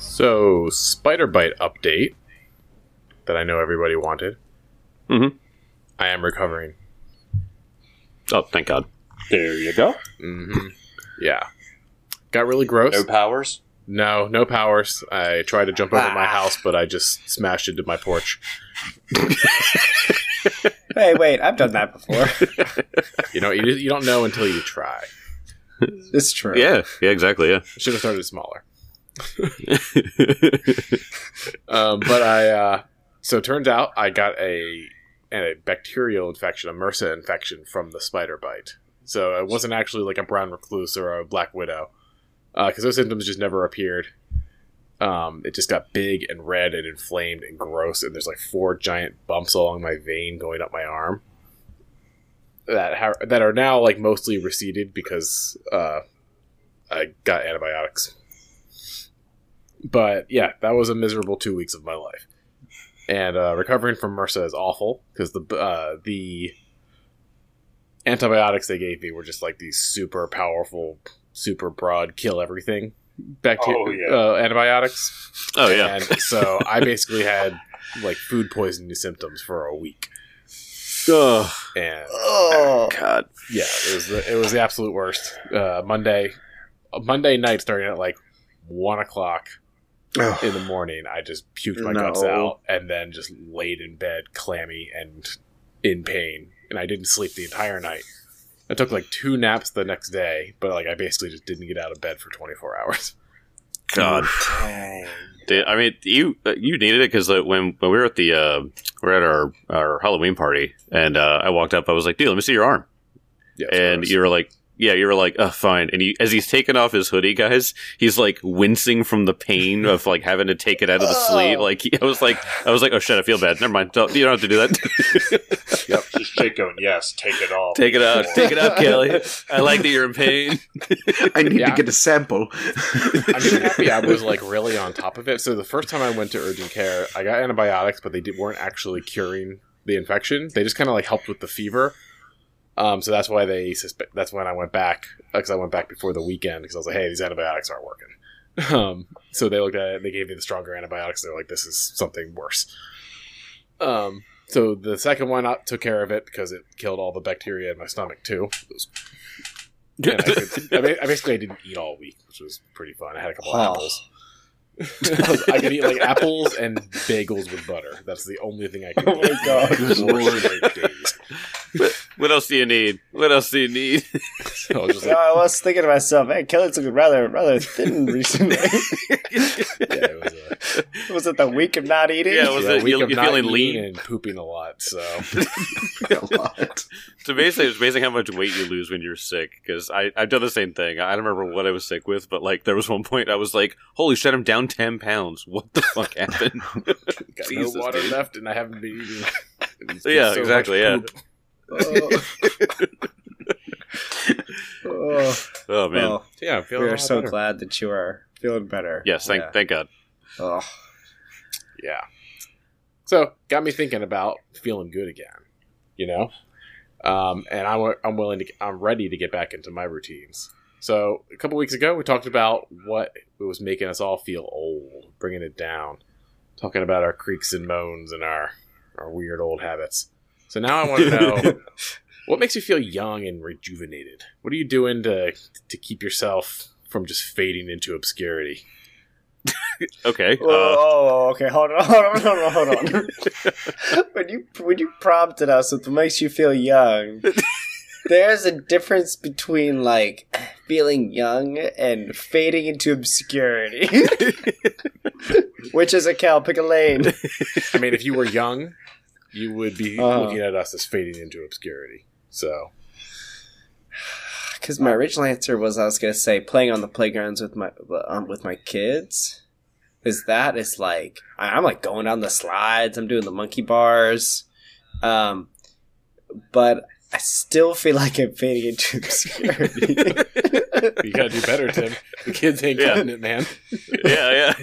So, Spider Bite update that I know everybody wanted. Mm-hmm. I am recovering. Oh, thank God. There you go. Mm-hmm. Yeah. Got really gross. No powers? No powers. I tried to jump over my house, but I just smashed into my porch. Hey, wait, I've done that before. You don't know until you try. It's true. Yeah, exactly, yeah. Should have started smaller. So it turns out I got a bacterial infection, a MRSA infection from the spider bite. So it wasn't actually like a brown recluse or a black widow, because those symptoms just never appeared. It just got big and red and inflamed and gross, and there's like 4 giant bumps along my vein going up my arm that are now like mostly receded because I got antibiotics. But yeah, that was a miserable 2 weeks of my life. And recovering from MRSA is awful because the antibiotics they gave me were just like these super powerful, super broad, kill everything antibiotics. Oh, yeah. And so I basically had like food poisoning symptoms for a week. Oh, And God. yeah, it was the absolute worst. Monday night starting at like 1 o'clock in the morning, I just puked my guts out and then just laid in bed clammy and in pain, and I didn't sleep the entire night. I took like 2 naps the next day, but like I basically just didn't get out of bed for 24 hours. God. Dude, I mean, you needed it because when we were at our Halloween party, and I walked up, I was like, dude, let me see your arm. Yeah, and you were like, oh, fine. And as he's taking off his hoodie, guys, he's like wincing from the pain of like having to take it out of the sleeve. Like I was like, oh shit, I feel bad. Never mind. You don't have to do that. Yep. Just Jake going, yes, take it off. Take it out, Kelly. I like that you're in pain. I need to get a sample. I'm so happy I was like really on top of it. So the first time I went to urgent care, I got antibiotics, but they weren't actually curing the infection. They just kind of like helped with the fever. So that's why that's when I went back, because I went back before the weekend, because I was like, hey, these antibiotics aren't working. So they looked at it, they gave me the stronger antibiotics, they're like, this is something worse. So the second one I took care of it because it killed all the bacteria in my stomach too. I basically didn't eat all week, which was pretty fun. I had a couple apples. I could eat like apples and bagels with butter. That's the only thing I could eat. My God. For straight days. What else do you need? So I was thinking to myself, hey, Kelly's looking rather thin recently. Was it the week of not eating? Yeah, you're feeling lean and pooping a lot. So A lot. So basically, it's amazing how much weight you lose when you're sick. Because I've done the same thing. I don't remember what I was sick with, but like there was one point I was like, "Holy shit, I'm down 10 pounds! What the fuck happened?" got Jesus, no water dude. left, and I haven't been eating. Yeah, exactly. Yeah. Oh man. Well, Yeah, I'm feeling we a are lot so better. glad that you are feeling better. Yes. Thank God. Oh. Yeah. So got me thinking about feeling good again. You know, and I'm ready to get back into my routines. So a couple weeks ago, we talked about what was making us all feel old, bringing it down, talking about our creaks and moans and our weird old habits. So now I want to know, what makes you feel young and rejuvenated? What are you doing to keep yourself from just fading into obscurity? Okay. Okay. Hold on. when you prompted us with what makes you feel young, there's a difference between like feeling young and fading into obscurity. Which is a Cal, pick a lane. I mean, if you were young, you would be looking at us as fading into obscurity. So, because my original answer was I was going to say playing on the playgrounds with my kids. Is that is like I'm like going down the slides, I'm doing the monkey bars, but I still feel like I'm fading into obscurity. you gotta do better, Tim. The kids ain't getting it, man. Yeah.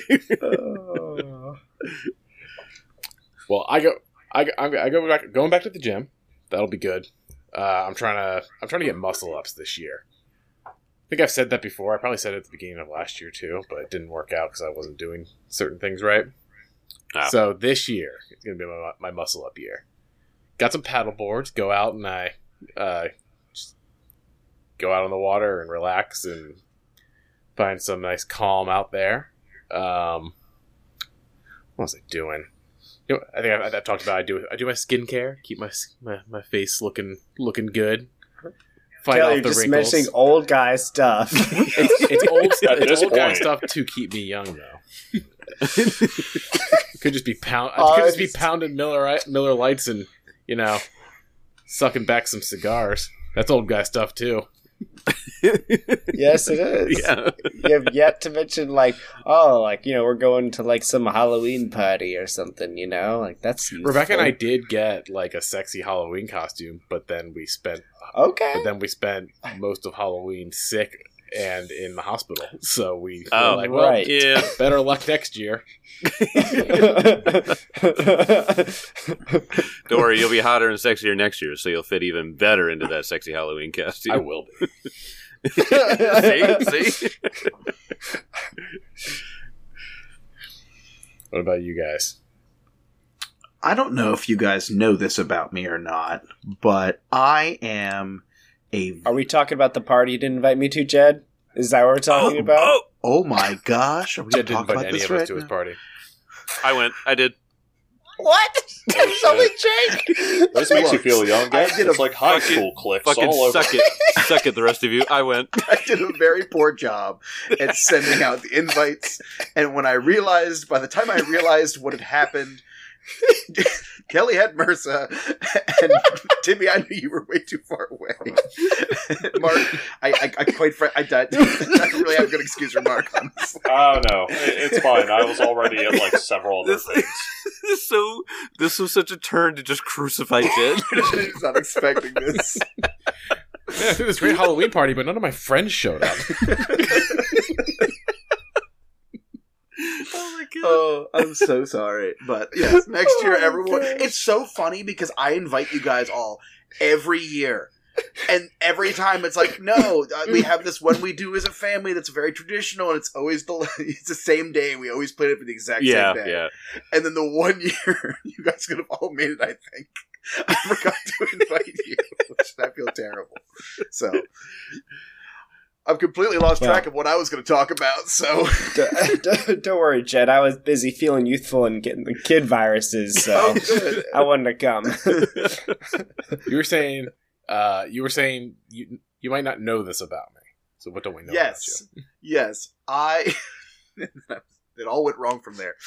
Well, going back to the gym. That'll be good. I'm trying to get muscle ups this year think I've said that before. I probably said it at the beginning of last year too, but it didn't work out because I wasn't doing certain things right. So this year, it's going to be my muscle up year. Got some paddle boards. Go out and I just go out on the water and relax and find some nice calm out there. What was I doing? I think I talked about I do my skincare, keep my face looking good. Fight Kelly, off you're the just wrinkles. mentioning old guy stuff. It's old, At this old guy point. stuff to keep me young though. Could just be Oh, pounding Miller Lights and sucking back some cigars. That's old guy stuff too. Yes, it is. Yeah. You have yet to mention we're going to like some Halloween party or something. That's youthful. Rebecca and I did get like a sexy Halloween costume, but then we spent Okay. most of Halloween sick and in the hospital. So we Oh, were like, well, right. Yeah. better luck next year. Don't worry, you'll be hotter and sexier next year, so you'll fit even better into that sexy Halloween costume. I will be. See? What about you guys? I don't know if you guys know this about me or not, but I am a... Are we talking about the party you didn't invite me to, Jed? Is that what we're talking about? Oh my gosh, are we Jed going didn't to talk invite about any this of us right to his now? party. I went. I did. What? It's only Jake. This makes you feel young, guys. I did It's a like high fucking- school clips Fucking all over. suck it. Suck it, the rest of you. I went. I did a very poor job at sending out the invites, and by the time I realized what had happened, Kelly had MRSA, and Timmy, I knew you were way too far away. Mark, I quite I don't really have a good excuse for Mark on this. Oh no, it's fine. I was already at like several other things. So this was such a turn to just crucify Jed. I was not expecting this. Yeah, I threw this great Halloween party, but none of my friends showed up. Oh my god. Oh, I'm so sorry. But yes, next year, everyone. It's so funny because I invite you guys all every year. And every time it's like, no, we have this one we do as a family that's very traditional, and it's always it's the same day. We always played it for the exact Yeah, same day. yeah. And then the one year, you guys could have all made it, I think. I forgot to invite you, which I feel terrible. So, I've completely lost track of what I was going to talk about, so... Don't worry, Jed. I was busy feeling youthful and getting the kid viruses, so Oh, good. I wanted to come. You were saying you might not know this about me. So what don't we know Yes. about you? Yes. It all went wrong from there.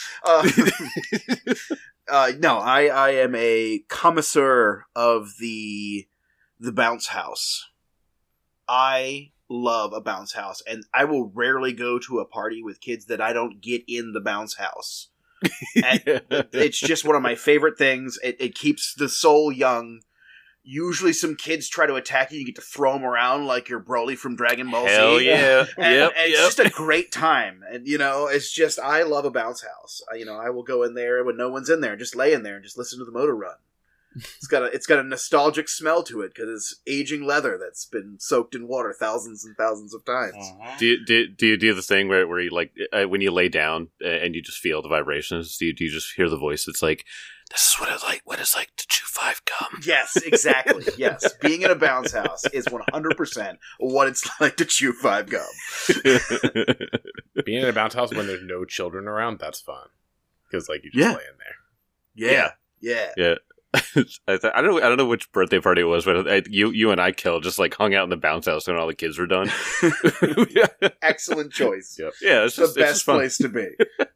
No, I am a connoisseur of the bounce house. I love a bounce house, and I will rarely go to a party with kids that I don't get in the bounce house. And it's just one of my favorite things. It keeps the soul young. Usually some kids try to attack you. You get to throw them around like you're Broly from Dragon Ball Z. Hell yeah. And Yep. it's just a great time. And, it's just, I love a bounce house. I will go in there when no one's in there, just lay in there and just listen to the motor run. It's got a nostalgic smell to it because it's aging leather that's been soaked in water thousands and thousands of times. Do you do the thing where you like when you lay down and you just feel the vibrations? Do you just hear the voice that's like, "This is what it's like to chew 5 gum." Yes, exactly. Yes, being in a bounce house is 100% what it's like to chew 5 gum. Being in a bounce house when there's no children around, that's fun. Because you just lay in there. Yeah. I don't know which birthday party it was, but you and I just hung out in the bounce house when all the kids were done. Excellent choice. Yep. Yeah, it's The just, it's best just fun. place to be.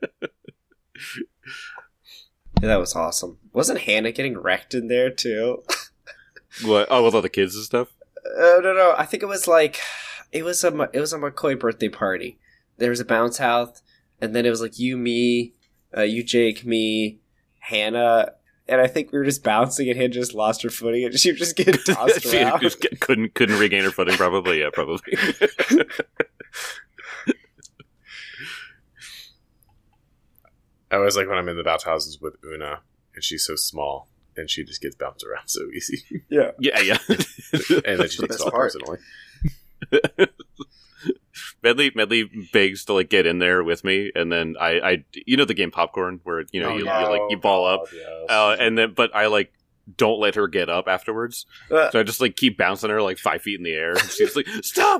Yeah, that was awesome. Wasn't Hannah getting wrecked in there too? What? Oh, with all the kids and stuff. No. I think it was a McCoy birthday party. There was a bounce house, and then it was you, me, you, Jake, me, Hannah, and I think we were just bouncing, and Hannah just lost her footing, and she was just getting tossed She around. just couldn't regain her footing. Probably, yeah, probably. I always like when I'm in the bounce houses with Una, and she's so small, and she just gets bounced around so easy. Yeah. Yeah. And then she the takes best it all part. personally. Medley begs to like get in there with me, and then I you know the game Popcorn where you know Oh, you yeah. like you ball up, Yes. and then but I like don't let her get up afterwards, Uh, so I just like keep bouncing her like 5 feet in the air. And she's like, stop.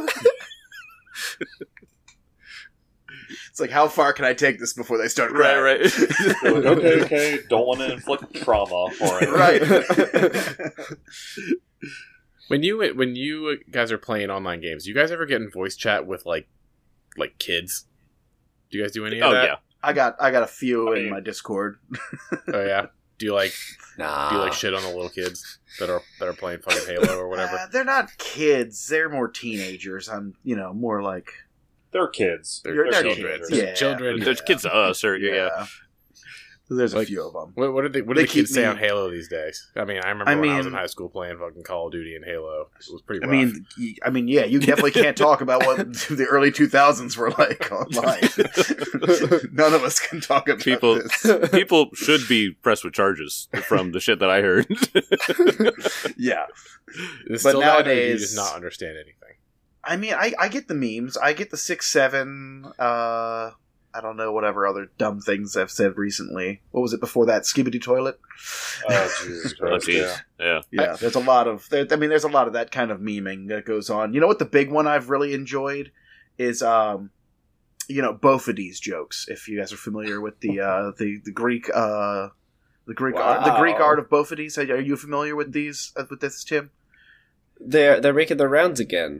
It's like, how far can I take this before they start crying? Right. You're like, okay. Don't want to inflict trauma for it. Right. When you guys are playing online games, do you guys ever get in voice chat with like kids? Do you guys do any of Oh that? yeah. I got a few I in mean- my Discord. Oh yeah. Do you like Nah. shit on the little kids that are playing fucking Halo or whatever? They're not kids. They're more teenagers. I'm, more like They're kids. They're children. kids. Yeah. Children. There's kids to us, or yeah. There's a Like- few of them. What do They the kids keep say me- on Halo these days? I mean, I remember I when I was mean- in high school playing fucking Call of Duty and Halo. It was pretty I rough. mean, yeah, you definitely can't talk about what the early 2000s were like online. None of us can talk about People- this. People should be pressed with charges from the shit that I heard. Yeah. It's but still that, or do you nowadays- just not understand anything. I mean, I get the memes. I get the 6-7. I don't know, whatever other dumb things I've said recently. What was it before that? Skibidi Toilet? Oh, Jesus Oh, Christ. jeez. Yeah. Yeah, there's a lot of there's a lot of that kind of memeing that goes on. You know what the big one I've really enjoyed is Bophades jokes. If you guys are familiar with the Greek art, the Greek art of Bophades, are you familiar with these with this, Tim? They're making the rounds again.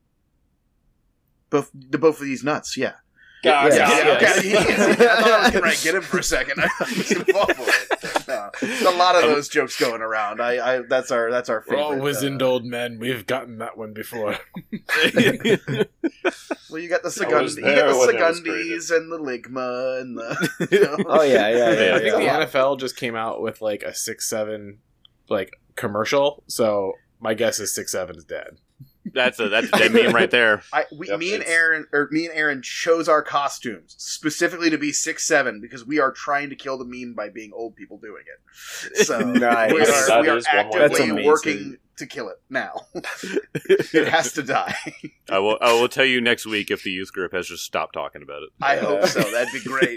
The Bophades nuts, yeah. God, Yeah. yeah. Okay. I thought I was gonna get him for a second. I was involved with it. No. There's a lot of those jokes going around. I that's our favorite. We're all wizened old men. We've gotten that one before. Well, you got the I was Segundi, there when it was Segundis and the Ligma and the. Oh yeah. I think the yeah. NFL just came out with like a 6-7 like commercial. So my guess is 6-7 is dead. That's a dead meme right there. Yep, me and it's- Aaron chose our costumes specifically to be 6-7 because we are trying to kill the meme by being old people doing it. So Nice. we That are is one way to That's actively amazing. working to kill it now. It has to die. I will tell you next week if the youth group has just stopped talking about it. I hope so. That'd be great.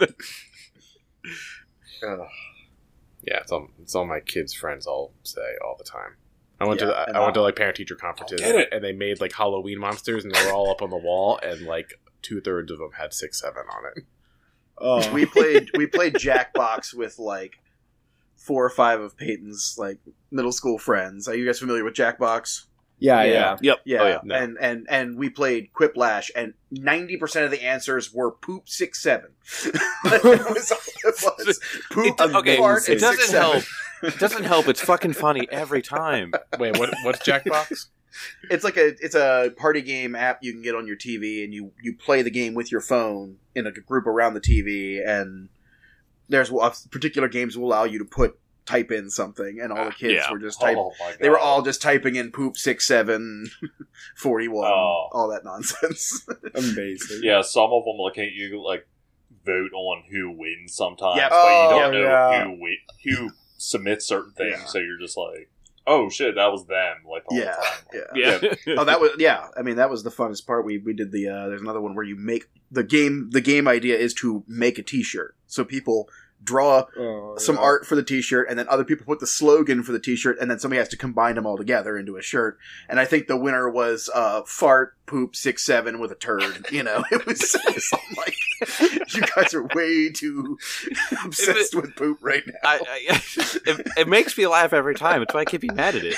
Yeah, it's all my kids' friends all say all the time. I went Yeah, and to like parent teacher conferences, Get it. and they made like Halloween monsters, and they were all up on the wall, and like 2/3 of them had 6-7 on it. Oh. we played Jackbox with like 4 or 5 of Peyton's like middle school friends. Are you guys familiar with Jackbox? Yeah. Yep. Yeah, Oh, yeah. No. and we played Quiplash, and 90% of the answers were poop 6-7. That was all it was. Poop, Okay, fart, it and doesn't 6-7. help. It doesn't help. It's fucking funny every time. Wait, what's Jackbox? It's like it's a party game app you can get on your TV, and you play the game with your phone in a group around the TV, and there's particular games will allow you to type in something, and all the kids Yeah. were just typing. Oh, my God. They were all just typing in poop 6-7, 41, Oh. all that nonsense. Amazing. Yeah, some of them look at you like vote on who wins sometimes, Yep. but you Oh, don't know yeah. who submits certain things. Yeah. So you're just like, oh shit, that was them. Like all Yeah, the time. Yeah. Oh, that was I mean, that was the funnest part. We did the. There's another one where you make the game. The game idea is to make a T-shirt. So people draw Oh, some yeah. art for the T-shirt, and then other people put the slogan for the T-shirt, and then somebody has to combine them all together into a shirt. And I think the winner was fart poop 6-7 with a turd. It was. I'm like, you guys are way too obsessed with poop right now. It makes me laugh every time. It's why I can't be mad at it.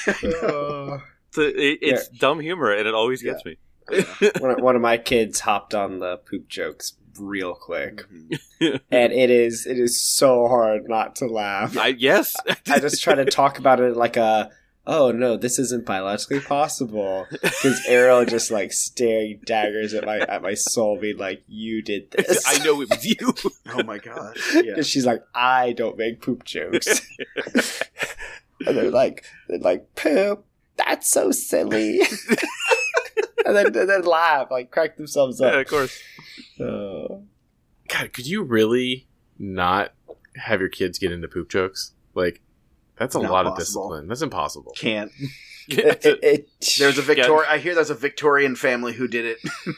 It's dumb humor, and it always gets me. One of my kids hopped on the poop jokes real quick, Mhm. and it is so hard not to laugh. Yes. I just try to talk about it like oh no, this isn't biologically possible. Because Ariel just like staring daggers at my soul, being like, "You did this." I know it was you. Oh my god! Yeah. And she's like, "I don't make poop jokes." And they're like, "Poop, that's so silly." and then laugh, like crack themselves Yeah, up. of course. God, could you really not have your kids get into poop jokes? Like, that's a Not lot of possible. discipline. That's impossible. Can't. There's a I hear there's a Victorian family who did it.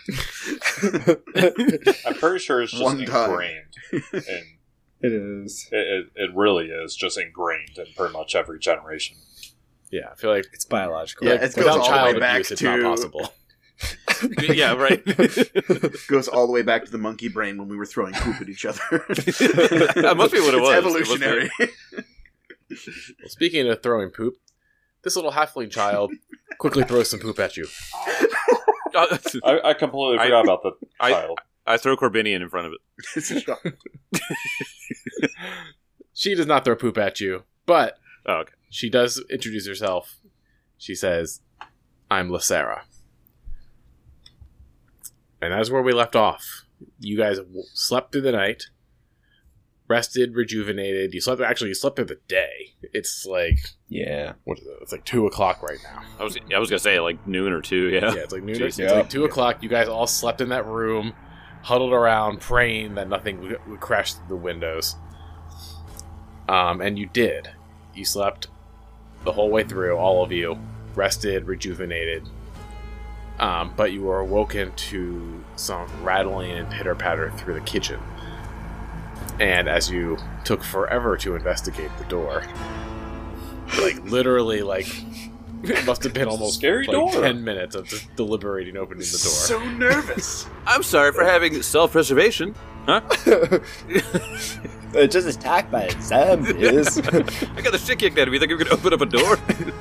I'm pretty sure it's just One time. ingrained. In, It is. it really is just ingrained in pretty much every generation. Yeah, I feel like It's biological. Yeah, it goes without all the child way back abuse, it's not to possible. Yeah, right. goes all the way back to the monkey brain when we were throwing poop at each other. That must be what it was. It's evolutionary. Well, speaking of throwing poop, this little halfling child quickly throws some poop at you. I completely forgot about the child. I throw Corbinian in front of it. It's a shock. She does not throw poop at you, but Oh, okay. she does introduce herself. She says, "I'm Lysera." And that's where we left off. You guys slept through the night, rested, rejuvenated. You slept through the day. It's like, Yeah. what is it? It's like 2 o'clock right now. I was gonna say like noon or 2. Yeah. Yeah, it's like noon. Jeez. It's like 2 o'clock. You guys all slept in that room, huddled around, praying that nothing would crash through the windows. And you did. You slept the whole way through, all of you, rested, rejuvenated. But you were awoken to some rattling and pitter-patter through the kitchen. And as you took forever to investigate the door, like literally, like it must have been almost Scary like door. 10 minutes of just deliberating opening the door. So nervous. I'm sorry for having self-preservation. Huh? It's just attacked by zombies. I got the shit kicked out of me. Think I'm gonna open up a door?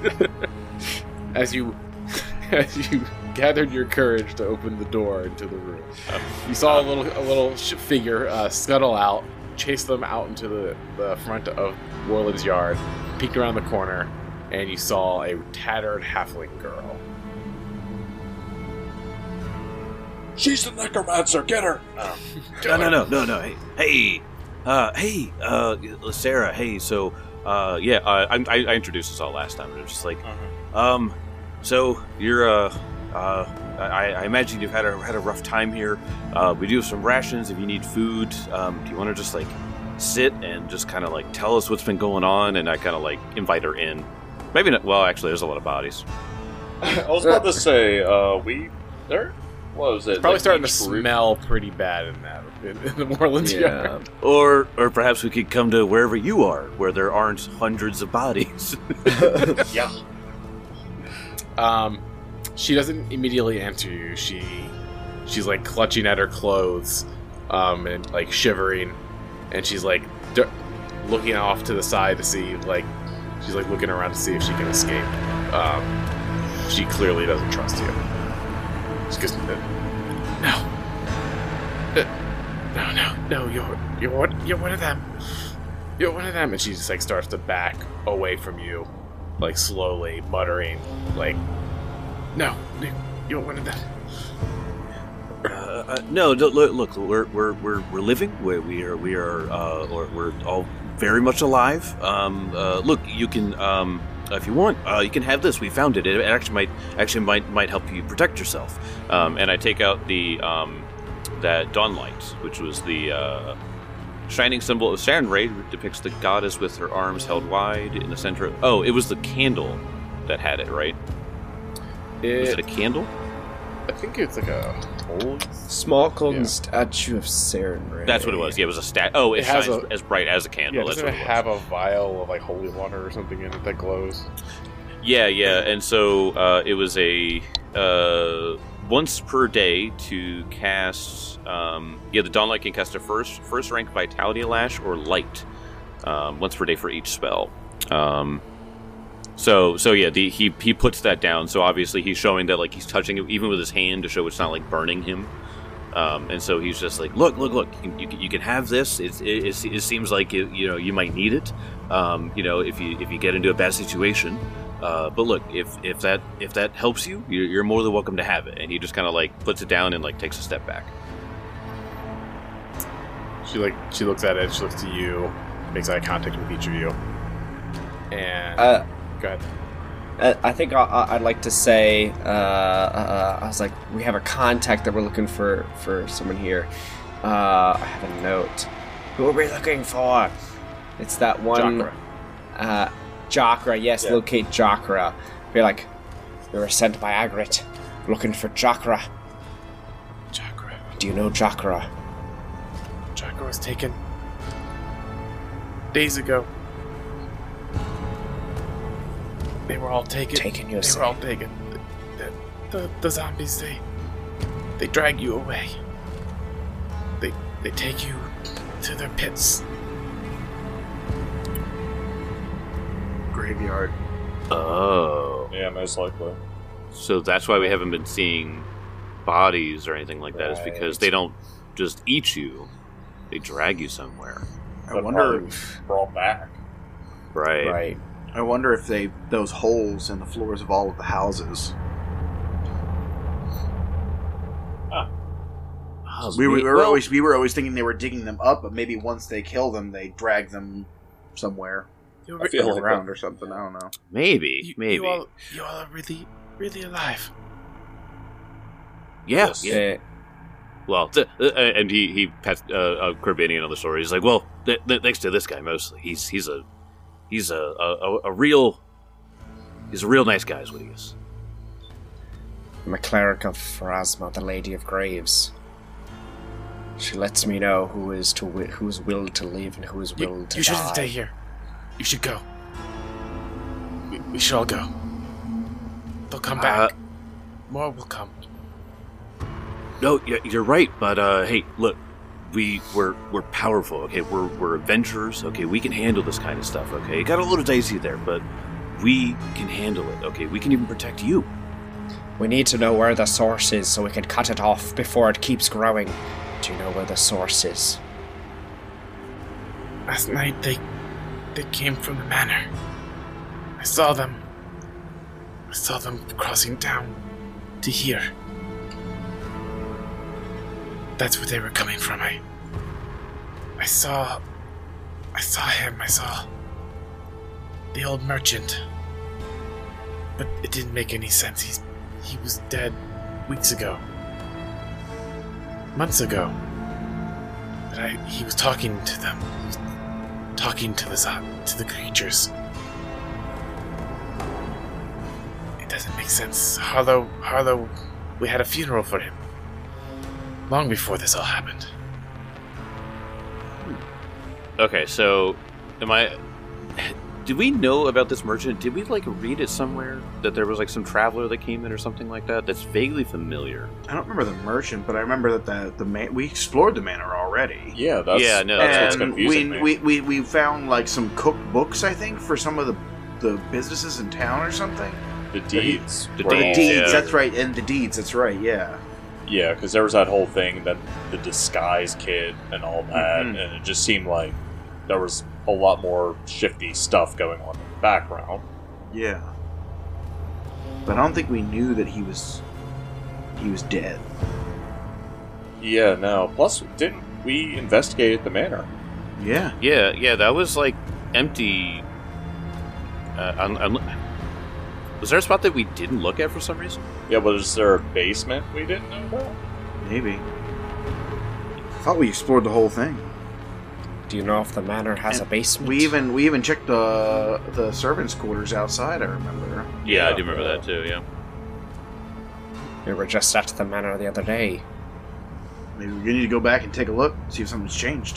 As you gathered your courage to open the door into the room, you saw a little figure scuttle out, chase them out into the front of Warland's yard, peeked around the corner, and you saw a tattered halfling girl. She's the necromancer. Get her. No. Hey, Sarah. Hey, so, I introduced us all last time. And it was just like, so you're, I imagine you've had a rough time here. We do have some rations if you need food. Do you want to just like sit and just kind of like tell us what's been going on? And I kind of like invite her in. Maybe not. Well, actually, there's a lot of bodies. I was about to say, what was it? Probably like starting to each group- smell pretty bad in the Warland's yard. Or perhaps we could come to wherever you are, where there aren't hundreds of bodies. Yeah. She doesn't immediately answer you. She's like clutching at her clothes, and like shivering, and she's like looking off to the side to see, like, she's like looking around to see if she can escape. She clearly doesn't trust you. She goes, no, you're one of them. You're one of them, and she just like starts to back away from you, like slowly muttering, like, no, you're one of them. No, look, we're living. We're all very much alive. Look, you can, if you want, you can have this. We found it. It actually might help you protect yourself. And I take out the that dawn light, which was the shining symbol of Sarenrae, depicts the goddess with her arms held wide in the center. It was the candle that had it, right? Was it a candle? I think it's like a holy. Small golden statue of Sarenrae. That's what it was. Yeah, it was a stat. Oh, it has shines as bright as a candle. Yeah, That's doesn't what it it have a vial of like holy water or something in it that glows? Yeah, and so it was a once per day to cast. The Dawnlight can cast a first rank Vitality Lash or Light once per day for each spell. He puts that down. So obviously he's showing that like he's touching it even with his hand to show it's not like burning him. And so he's just like, look, you can have this. It seems like you might need it. If you get into a bad situation. But look, if that helps you, you're more than welcome to have it. And he just kind of like puts it down and like takes a step back. She looks at it. She looks to you, makes eye contact with each of you, and go ahead. I think I'd like to say, I was like, we have a contact that we're looking for someone here. I have a note. Who are we looking for? It's that one. Jokra. Jokra, yes, Yeah. locate Jokra. We're like, We were sent by Agrit, looking for Jakra. Chakra. Do you know Jakra? Chakra was taken days ago. They were all taken. Taken, you They say? were all taken. The zombies, they drag you away. They take you to their pits. Graveyard. Oh. Yeah, most likely. So that's why we haven't been seeing bodies or anything like that, is because they don't just eat you, they drag you somewhere. I wonder. Brought back. Right. Right. I wonder if those holes in the floors of all of the houses. Oh, We were well, always thinking they were digging them up, but maybe once they kill them, they drag them somewhere I feel like around or something. I don't know. maybe. You all are really, really alive. Yeah. Yes. Yeah. Well, and he pats Corbinian on the shoulder. He's like, "Well, thanks to this guy mostly. He's a real nice guy, is what he is." I'm a cleric of Pharasma, the Lady of Graves. She lets me know who's willed to live and who is willed to die. You shouldn't stay here. You should go. We should all go. They'll come back. More will come. No, you're right. But hey, look, we're powerful. Okay, we're adventurers. Okay, we can handle this kind of stuff. Okay, it got a little dicey there, but we can handle it. Okay, we can even protect you. We need to know where the source is so we can cut it off before it keeps growing. Do you know where the source is? Last night they came from the manor. I saw them. I saw them crossing down to here. That's where they were coming from. I saw him. I saw the old merchant. But it didn't make any sense. He was dead weeks ago. Months ago. But he was talking to them. He was talking to the creatures. It doesn't make sense. Harlow, we had a funeral for him. Long before this all happened. Okay, so did we know about this merchant? Did we read it somewhere that there was some traveler that came in or something like that? That's vaguely familiar. I don't remember the merchant, but I remember that we explored the manor already. Yeah, that's what's And confusing me. we found some cooked books, I think, for some of the businesses in town or something. The deeds. The were deeds, all- Deeds, yeah. that's right, and the deeds, that's right, yeah. Yeah, because there was that whole thing, that the disguise kit and all that, Mhm. and it just seemed like there was a lot more shifty stuff going on in the background. Yeah. But I don't think we knew that he was dead. Yeah, no. Plus, didn't we investigate the manor? Yeah. Yeah, that was empty. Was there a spot that we didn't look at for some reason? Yeah, was there a basement we didn't know about? Maybe. I thought we explored the whole thing. Do you know if the manor has a And basement? We even checked the servants' quarters outside, I remember. Yeah, I Yeah. do remember that too. Yeah. We were just at the manor the other day. Maybe we need to go back and take a look, see if something's changed.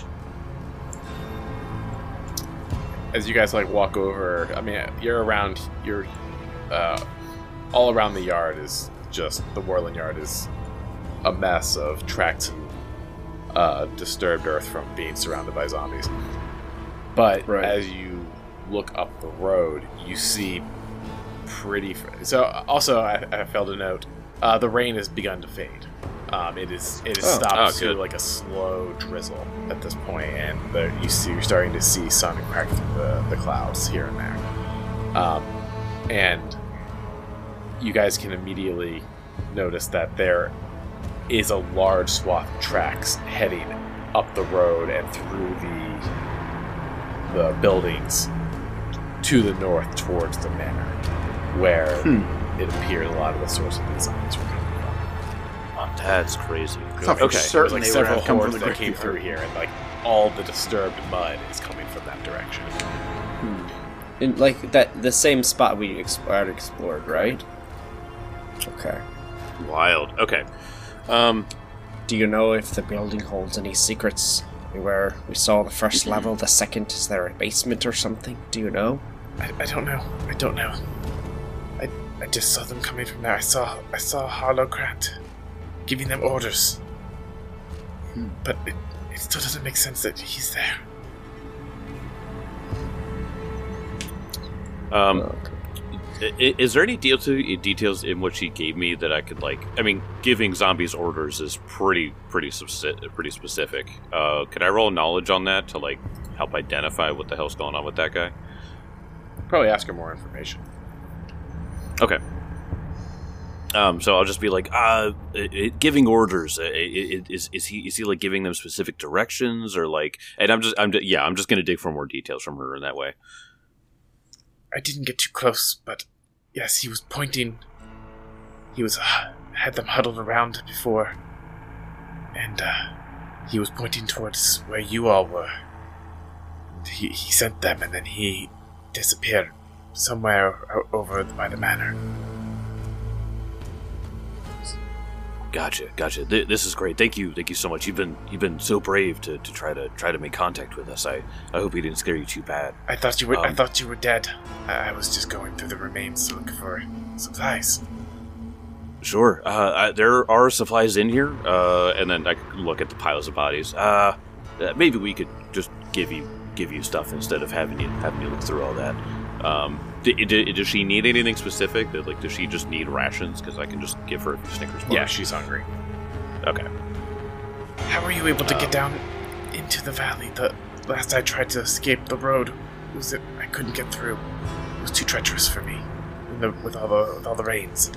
As you guys walk over, you're around. You're all around the yard is just the Warland yard is a mess of tracks and disturbed earth from being surrounded by zombies. But Right. as you look up the road, you see so also I failed to note the rain has begun to fade. It is stopped to good. a slow drizzle at this point, and you're starting to see sun crack through the clouds here and there. And you guys can immediately notice that there is a large swath of tracks heading up the road and through the buildings to the north towards the manor, where it appears a lot of the source of these zombies were coming from. That's crazy. I thought for Okay. certain There's they would several have come from hordes the that came through graveyard. here, and all the disturbed mud is coming from that direction. In the same spot we explored, right? Okay. Wild. Okay. Do you know if the building holds any secrets? Where we saw the first level, the second, is there a basement or something? Do you know? I don't know. I don't know. I just saw them coming from there. I saw Holocrat giving them orders. But it still doesn't make sense that he's there. Is there any details in what she gave me that I could like? I mean, giving zombies orders is pretty specific. Could I roll knowledge on that to like help identify what the hell's going on with that guy? Probably ask her more information. Okay. So I'll just be like, giving orders. Is he like giving them specific directions or like? And I'm just gonna dig for more details from her in that way. I didn't get too close, but yes, he was pointing. He was had them huddled around before, and he was pointing towards where you all were. He sent them, and then he disappeared somewhere over by the manor. Gotcha. This is great. Thank you so much. You've been so brave to try to make contact with us. I hope he didn't scare you too bad. I thought you were dead. I was just going through the remains to look for supplies. Sure. There are supplies in here, and then I could look at the piles of bodies. Maybe we could just give you stuff instead of having you look through all that. Does she need anything specific? Like, does she just need rations? Because I can just give her a few Snickers bars. Yeah, she's hungry. Okay. How were you able to get down into the valley? The last I tried to escape the road, I couldn't get through. It was too treacherous for me, with all the rains.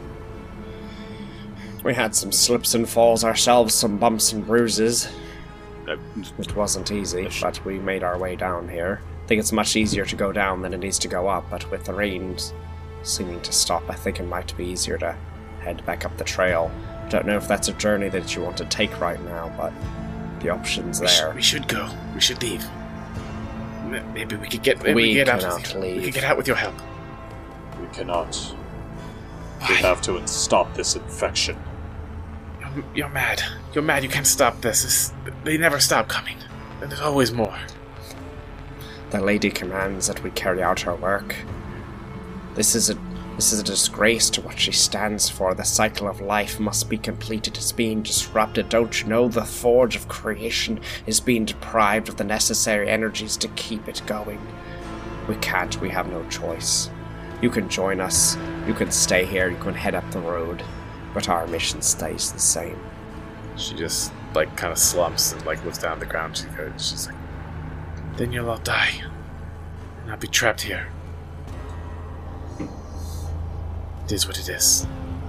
We had some slips and falls ourselves, some bumps and bruises. It wasn't easy, but we made our way down here. I think it's much easier to go down than it is to go up, but with the rains seeming to stop, I think it might be easier to head back up the trail. I don't know if that's a journey that you want to take right now, but the option's there. We should go. We should leave. Maybe we could get. We cannot cannot leave. We could get out with your help. We cannot. Why? We have to stop this infection. You're mad. You're mad. You can't stop this. They never stop coming. And there's always more. The lady commands that we carry out our work. This is a disgrace to what she stands for. The cycle of life must be completed. It's being disrupted. Don't you know the forge of creation is being deprived of the necessary energies to keep it going? We can't. We have no choice. You can join us. You can stay here. You can head up the road. But our mission stays the same. She just, kind of slumps and, looks down at the ground. She's like, then you'll all die. And I'll be trapped here. It is what it is.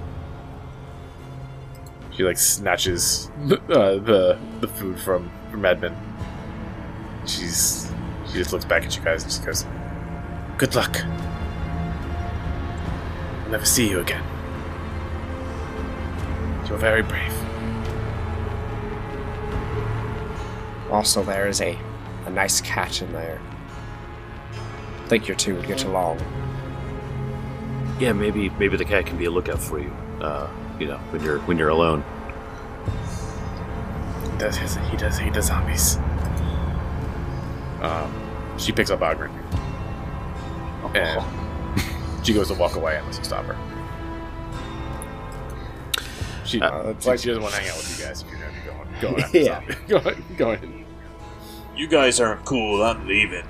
She, snatches the food from Edmund. She just looks back at you guys and just goes, good luck. I'll never see you again. You're very brave. Also, there is a nice cat in there. I think you two would get along. Yeah, maybe the cat can be a lookout for you. When you're alone. He does zombies. She picks up Ogren. And she goes to walk away unless you stop her. She doesn't want to hang out with you guys if you're going after zombies. Go ahead. You guys aren't cool. I'm leaving.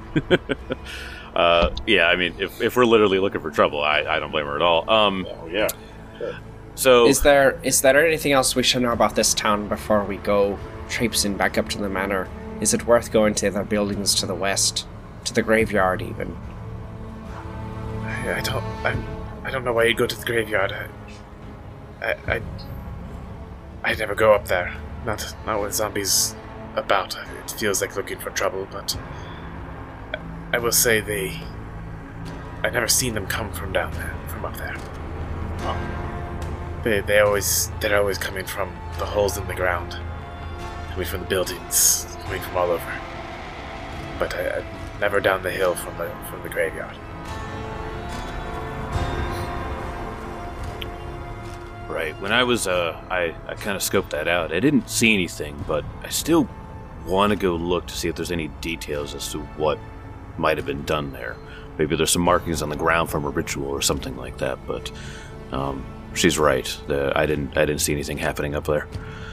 Yeah, I mean, if we're literally looking for trouble, I don't blame her at all. Oh, yeah. So Is there anything else we should know about this town before we go traipsing back up to the manor? Is it worth going to the buildings to the west, to the graveyard even? I don't know why you'd go to the graveyard. I'd never go up there. Not with zombies about. It feels like looking for trouble, but I will say I've never seen them come from down there, from up there. They're always coming from the holes in the ground, coming from the buildings, coming from all over. But I never down the hill from the graveyard. right. When I was, I kind of scoped that out. I didn't see anything, but I still want to go look to see if there's any details as to what might have been done there. Maybe there's some markings on the ground from a ritual or something like that, but she's right. I didn't see anything happening up there.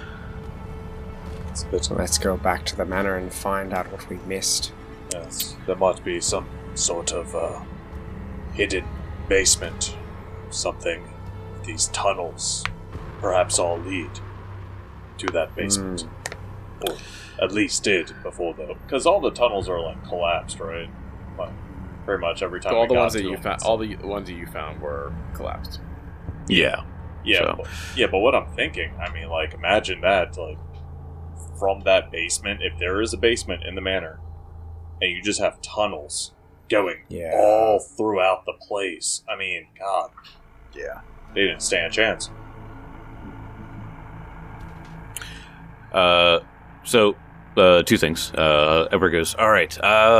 So let's go back to the manor and find out what we missed. Yes, there might be some sort of hidden basement, something. These tunnels perhaps all lead to that basement, or at least did before because all the tunnels are like collapsed, right? Like, pretty much every time. So all we the got ones that to you them, found, all the ones that you found were collapsed. Yeah. Yeah, So. but what I'm thinking, I mean, like, imagine that, like, from that basement, if there is a basement in the manor, and you just have tunnels going all throughout the place. I mean, God. Yeah. They didn't stand a chance. So, two things. Edward goes, all right,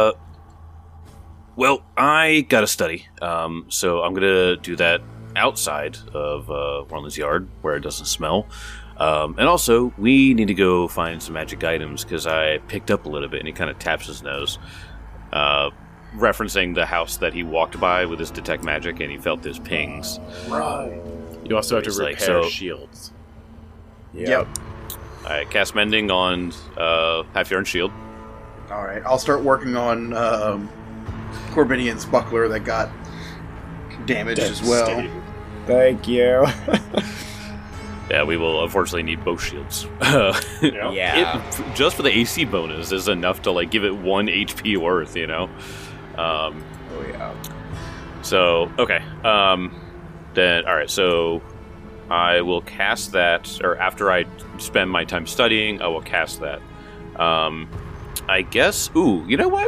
well, I gotta study, so I'm gonna do that outside of Warren's yard, where it doesn't smell. And also, we need to go find some magic items, because I picked up a little bit, and he kind of taps his nose, referencing the house that he walked by with his detect magic, and he felt those pings. Right. You also have to He's repair like, so- shields. Yep. I cast Mending on Half-Yarn Shield. All right. I'll start working on Corbinian's buckler that got damaged as well. Thank you. Yeah, we will unfortunately need both shields. Yeah. Just for the AC bonus is enough to like give it 1 HP worth, you know. Oh yeah. So okay. Then all right. So I will cast that, or after I spend my time studying, I will cast that. I guess. Ooh, you know what?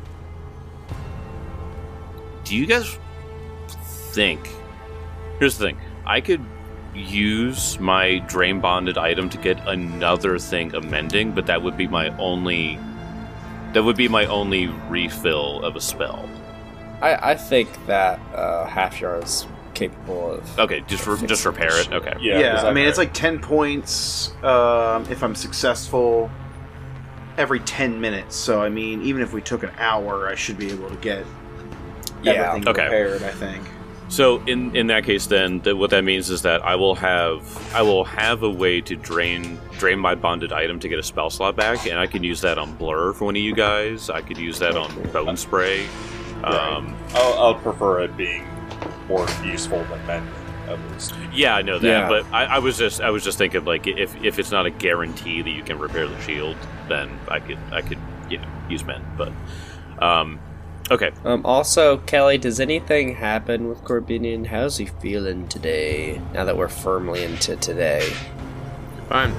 Do you guys think? Here's the thing. I could use my drain bonded item to get another thing of mending, but that would be my only. That would be my only refill of a spell. I think that half yard is capable of. Okay, just repair it. Okay. Yeah, I mean, it's like 10 points if I'm successful every 10 minutes. So, I mean, even if we took an hour, I should be able to get everything Okay. repaired, I think. So in that case, then what that means is that I will have a way to drain my bonded item to get a spell slot back, and I can use that on Blur for one of you guys. I could use that on Bone Spray. I'll prefer it being more useful than mending, at least. Yeah, I know that, Yeah. but I was just thinking like if it's not a guarantee that you can repair the shield, then I could use mend. But okay. Also, Kelly, does anything happen with Corbinian? How's he feeling today? Now that we're firmly into today. Fine.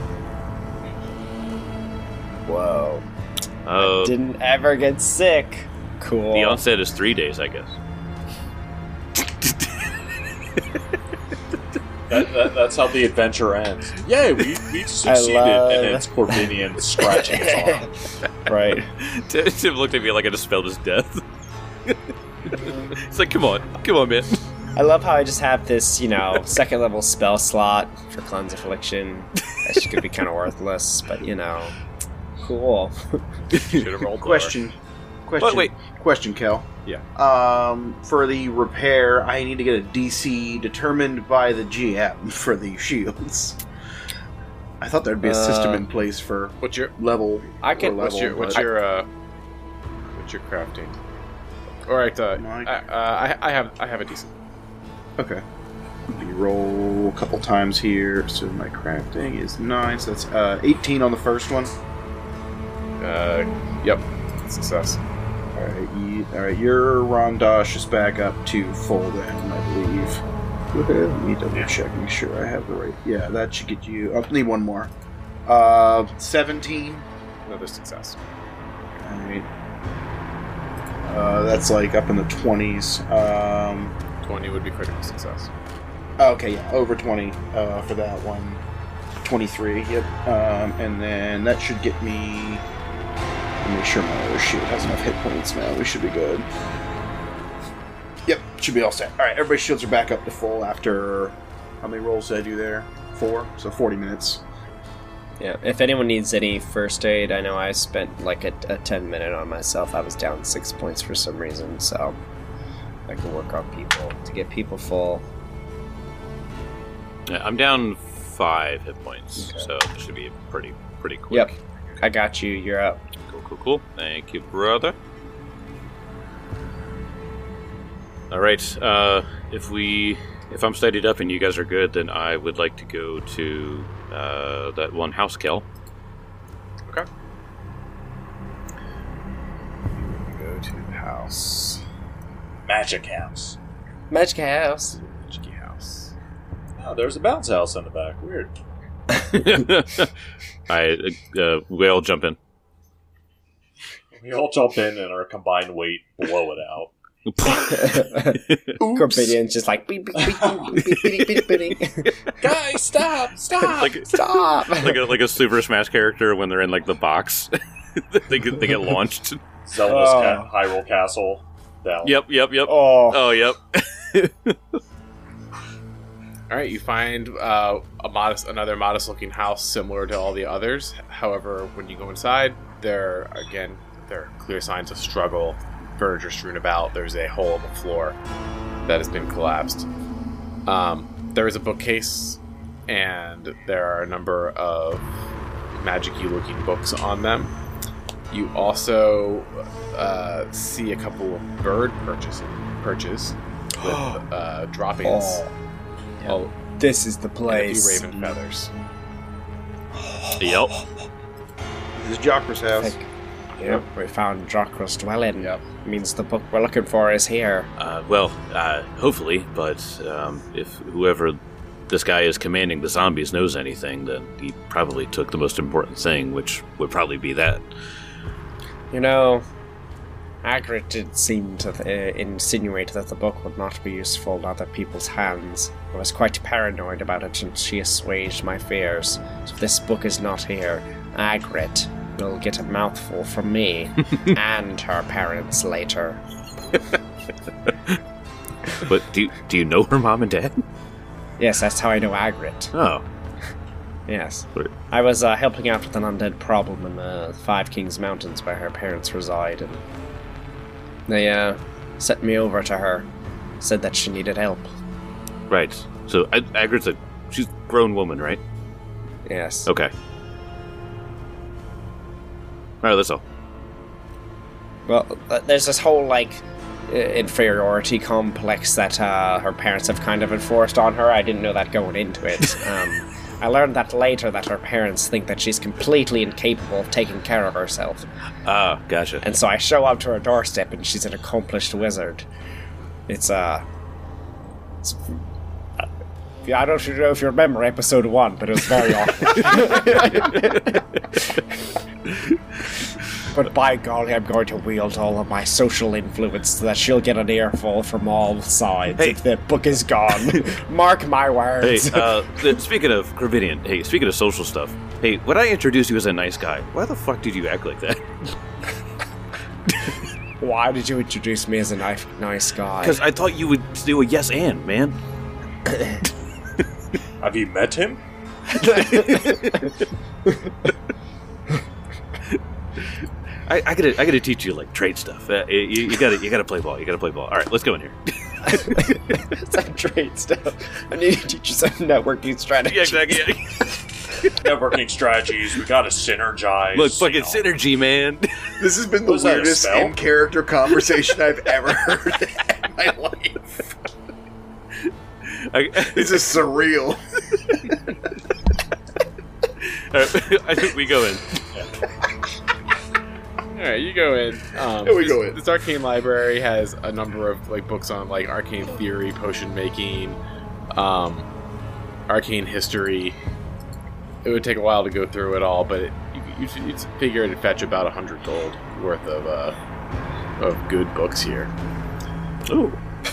Whoa. Uh, Didn't ever get sick. Cool. the onset is 3 days, I guess. That's how the adventure ends. Yay, we succeeded, and it's Corbinian scratching his arm. Right. Tim looked at me like I just spelled his death. It's like, come on, man. I love how I just have this, second level spell slot for Cleanse Affliction. That could be kind of worthless, but cool. Should have rolled Question, wait. Question, Kel. Yeah. For the repair, I need to get a DC determined by the GM for the shields. I thought there'd be a system in place for What's your level. I can- or level, what's but- your crafting? All right. I have a decent. Okay. Let me roll a couple times here. So my crafting is 9, so that's 18 on the first one. Yep. Success. Alright, your Rondosh is back up to full then, I believe. Let me double check, make sure I have the right. Yeah, that should get you. I'll need one more. 17. Another success. Alright. That's like up in the 20s. 20 would be critical success. Okay, yeah, over 20 for that one. 23, yep. And then that should get me. Make sure my other shield has enough hit points now. We should be good. Yep, should be all set. Alright, everybody's shields are back up to full after How many rolls did I do there? 4, so 40 minutes. Yeah, if anyone needs any first aid, I know I spent like a 10-minute on myself. I was down 6 points for some reason, so I can work on people to get people full. Yeah, I'm down 5 hit points, Okay. so it should be pretty quick. Yep, I got you. You're up. Cool. Thank you, brother. All right. If I'm steadied up and you guys are good, then I would like to go to that one house kill. Okay. Go to the house. Magic house. Magic house. Magic house. Oh, there's a bounce house in the back. Weird. We all jump in. We all jump in and our combined weight blow it out. Corbinian's just like beep, beep, beep, beep, beep, beep, beep, beep. Guys, stop! like Stop! like a Super Smash character when they're in like the box. they get launched. Zelda's Oh. Hyrule Castle down. Yep. Oh, Oh, yep. All right, you find another modest-looking house similar to all the others. However, when you go inside, there are clear signs of struggle. Furniture strewn about. There's a hole in the floor that has been collapsed. There is a bookcase, and there are a number of magic-y looking books on them. You also see a couple of bird perches with droppings. Oh, this is the And a place. few raven feathers. Yep. This is Jocker's house. Yep, we found Dracra's dwelling. Yep. Means the book we're looking for is here. Hopefully, but if whoever this guy is commanding the zombies knows anything, then he probably took the most important thing, which would probably be that. You know, Agrit did seem to insinuate that the book would not be useful in other people's hands. I was quite paranoid about it, and she assuaged my fears. So if this book is not here, Agrit will get a mouthful from me and her parents later. But do you know her mom and dad? Yes, that's how I know Agrit. Oh, Yes. Right. I was helping out with an undead problem in the Five Kings Mountains where her parents reside, and they sent me over to her, said that she needed help. right. So Agrit's she's a grown woman, right? Yes. Okay. All right, that's all. Well, there's this whole, like, inferiority complex that her parents have kind of enforced on her. I didn't know that going into it. I learned that later, that her parents think that she's completely incapable of taking care of herself. Ah, gotcha. And so I show up to her doorstep, and she's an accomplished wizard. I don't know if you remember episode 1, but it was very awkward. But by golly, I'm going to wield all of my social influence so that she'll get an earful from all sides Hey. if the book is gone. Mark my Hey, words. speaking of Gravidian, hey, speaking of social stuff, hey, when I introduced you as a nice guy, why the fuck did you act like that? Why did you introduce me as a nice guy? Because I thought you would do a yes and, man. Have you met him? I gotta teach you like trade stuff. You gotta play ball. You gotta play ball. All right, let's go in here. Some trade stuff. I need to teach you some networking strategy. Yeah, exactly. Networking strategies. We gotta synergize. Look, fucking you know. synergy, man. This has been the Was that a weirdest spell? in-character conversation I've ever heard in my life. This is surreal. All right, I think we go in. All right, you go in. Yeah, we go in. This arcane library has a number of like books on like arcane theory, potion making, arcane history. It would take a while to go through it all, but you'd figure it'd fetch about 100 gold worth of good books here. Ooh.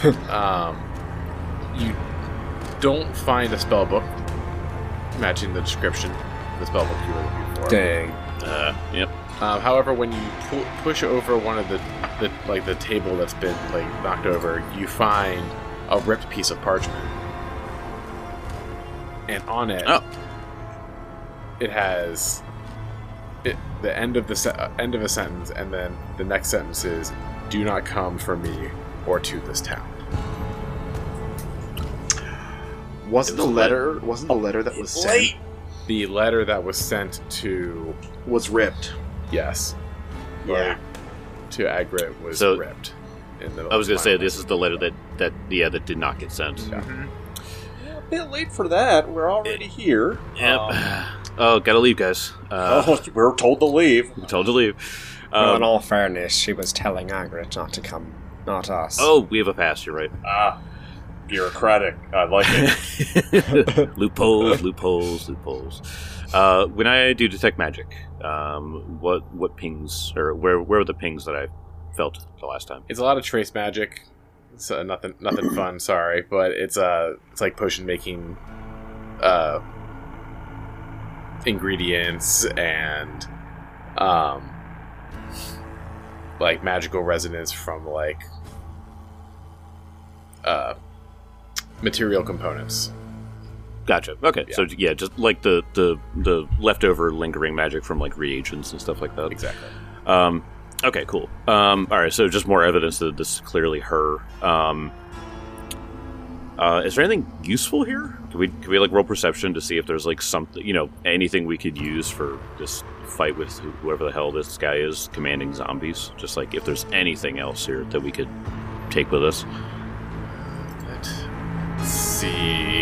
You don't find a spell book matching the description of the spell book you were looking for. Dang. Yep. However, when you push over one of the table that's been like knocked over, you find a ripped piece of parchment. and on it, it has the end of the end of a sentence, and then the next sentence is, "Do not come for me or to this town." Wasn't the letter that was sent The letter that was sent to was ripped? yes, Yeah. to Agrit was So- ripped. In the I was going to say final this is the letter that did not get sent. Yeah. A bit late for that. We're already here. Yep. Oh, gotta leave, guys. We're told to leave. We're told to leave. Well, in all fairness, she was telling Agrit not to come, not us. Oh, we have a pass. You're right. Bureaucratic. I like it. Loopholes. When I do detect magic, what pings or where were the pings that I felt the last time? It's a lot of trace magic. It's nothing fun. Sorry, but it's like potion making ingredients and like magical resonance from like material components. Gotcha. Okay, Yeah. so yeah, just like the leftover lingering magic from like reagents and stuff like that. Exactly. Okay, cool. All right, so just more evidence that this is clearly her. Is there anything useful here? Can we like roll perception to see if there's like something, anything we could use for this fight with whoever the hell this guy is commanding zombies? Just like if there's anything else here that we could take with us. Let's see.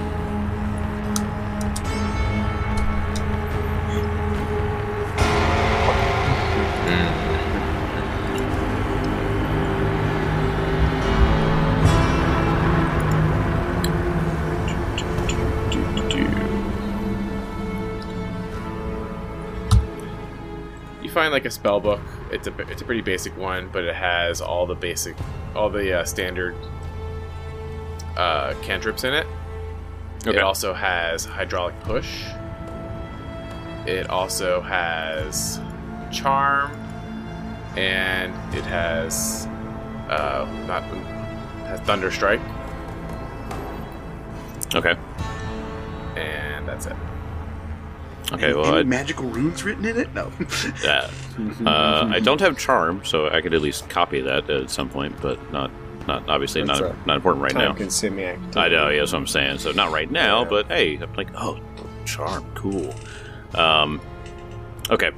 You find like a spell book. It's a pretty basic one, but it has all the standard cantrips in it. Okay. It also has hydraulic push. It also has charm, and it has has thunder strike, Okay. and that's it. Okay. Well, Any I magical runes written in it? No. I don't have charm, so I could at least copy that at some point, but not obviously That's not important right now. Time-consuming activity. I know, yeah, that's what I'm saying. So not right now, Yeah. but hey, I'm like, oh, charm, cool. Okay.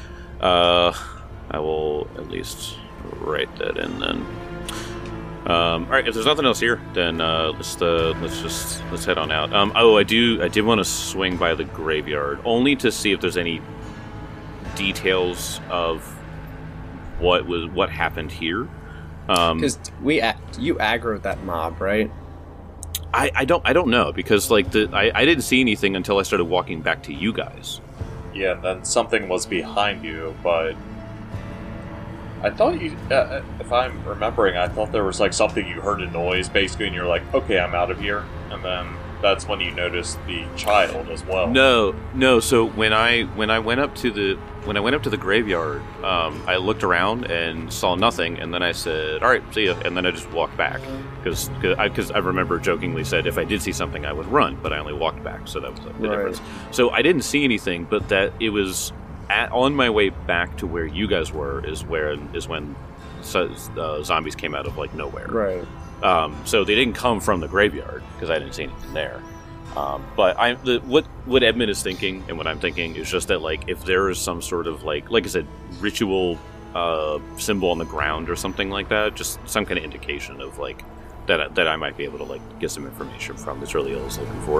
I will at least write that in then. All right, if there's nothing else here, then let's head on out. I did want to swing by the graveyard only to see if there's any details of what happened here. Because you aggroed that mob, right? I don't know because like I didn't see anything until I started walking back to you guys. Yeah, and then something was behind you, but I thought you, if I'm remembering, I thought there was like something you heard a noise basically, and you're like, okay, I'm out of here, and then that's when you noticed the child as well. No. So when I went up to the graveyard, I looked around and saw nothing, and then I said, "All right, see ya," and then I just walked back because I remember jokingly said if I did see something I would run, but I only walked back, so that was the difference. So I didn't see anything, but that it was on my way back to where you guys were is when zombies came out of like nowhere. Right. So they didn't come from the graveyard because I didn't see anything there. But what Edmund is thinking and what I'm thinking is just that like if there is some sort of like I said ritual symbol on the ground or something like that, just some kind of indication of like that I might be able to like get some information from. That's really all I was looking for.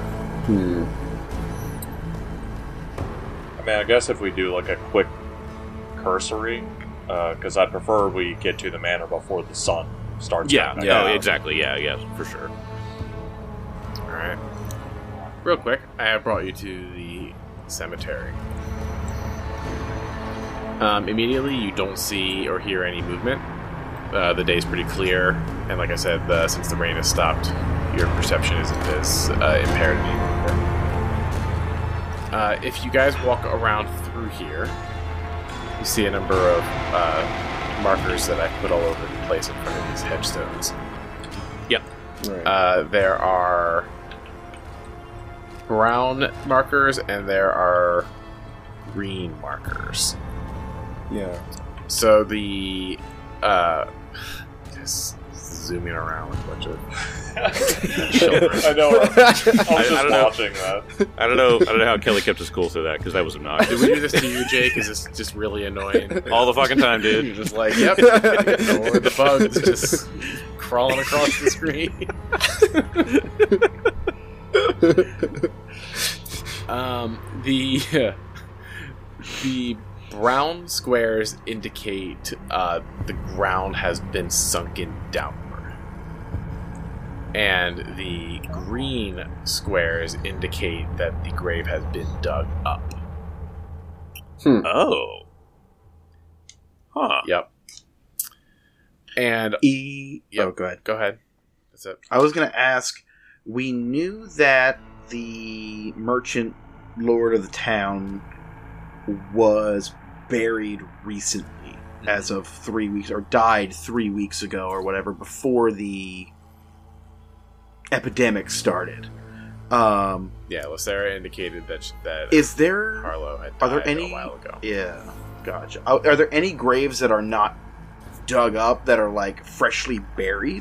I mean, I guess if we do like a quick cursory, because I prefer we get to the manor before the sun starts. Yeah, going back. oh, exactly. Yeah, for sure. All right. Real quick, I have brought you to the cemetery. Immediately, you don't see or hear any movement. The day's pretty clear, and like I said, since the rain has stopped, your perception isn't as impaired any longer. If you guys walk around through here, you see a number of markers that I put all over the place in front of these headstones. Yep. Right. There are brown markers and there are green markers. Yeah. So the just zooming around with a bunch of I know. I was just don't know. watching that. I don't know how Kelly kept his cool through that, because that was Did obnoxious. we do this to you, Jake? Is this just really annoying? All the fucking time, You're dude. just like, yep. Or the bugs just crawling across the screen. The brown squares indicate the ground has been sunken downward, and the green squares indicate that the grave has been dug up. Oh. Huh. Yep. And Oh, go ahead. go ahead. That's it. I was going to ask, we knew that the merchant lord of the town was buried recently, as of 3 weeks, or died 3 weeks ago, or whatever, before the epidemic started. Yeah, Lacera indicated that Is there... Harlow had Are there died any... a while ago. Yeah, gotcha. Are there any graves that are not dug up, that are, like, freshly buried?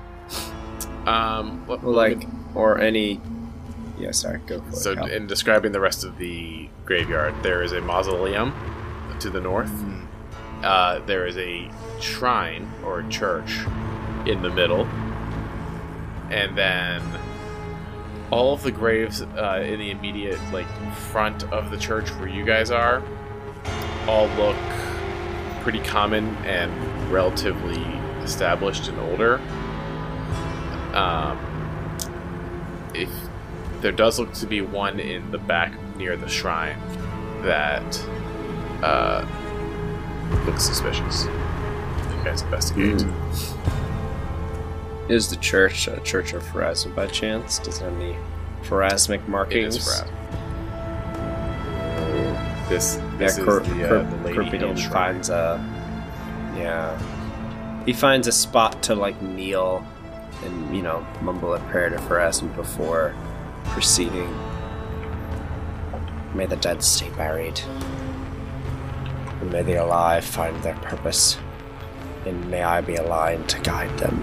Or any. Yeah, sorry, go for it. So, Cal. in describing the rest of the graveyard, there is a mausoleum to the north. There is a shrine or a church in the middle, and then all of the graves in the immediate front of the church where you guys are all look pretty common and relatively established and older. If there does look to be one in the back near the shrine that looks suspicious. You guys investigate. Is the church a church of Pharasma by chance? Does it have any Pharasmic It markings? is Pharasma. This Yeah, is the Lady Hill Corbinian Shrine. finds a. Yeah. He finds a spot to kneel and, mumble a prayer to Pharasma before proceeding. May the dead stay buried. And may the alive find their purpose. And may I be aligned to guide them.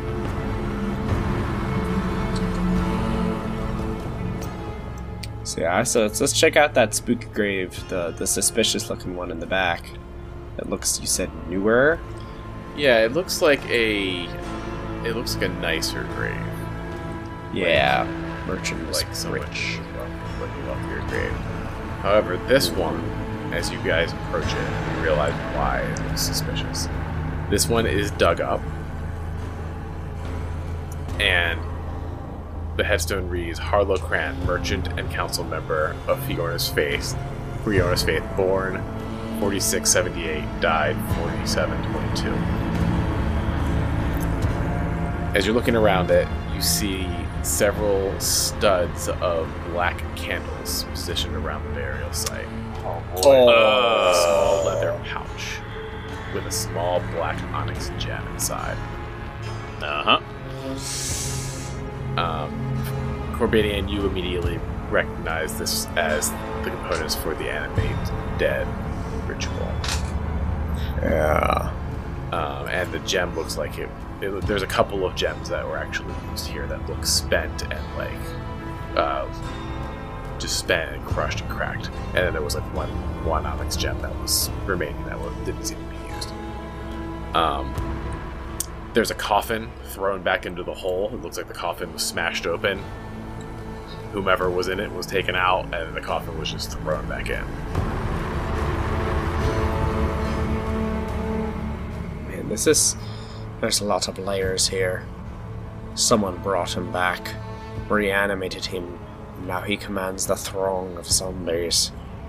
So let's check out that spooky grave, the suspicious looking one in the back. It looks, you said, newer? Yeah, it looks like a nicer grave. Yeah. Merchant was Like so rich. much wealthier grave. However, this one, as you guys approach it, you realize why it looks suspicious. This one is dug up, and the headstone reads Harlow Krant, merchant and council member of Fiorna's Faith, born 4678, died 4722. As you're looking around it, you see several studs of black candles positioned around the burial site. A small leather pouch with a small black onyx gem inside. Corbinian, you immediately recognize this as the components for the animate dead ritual. Yeah. And the gem looks like there's a couple of gems that were actually used here that look spent and just spent and crushed and cracked. And then there was one onyx gem that was remaining that didn't seem to be used. There's a coffin thrown back into the hole. It looks like the coffin was smashed open. Whomever was in it was taken out, and the coffin was just thrown back in. Man, there's a lot of layers here. Someone brought him back, reanimated him, and now he commands the throng of zombies.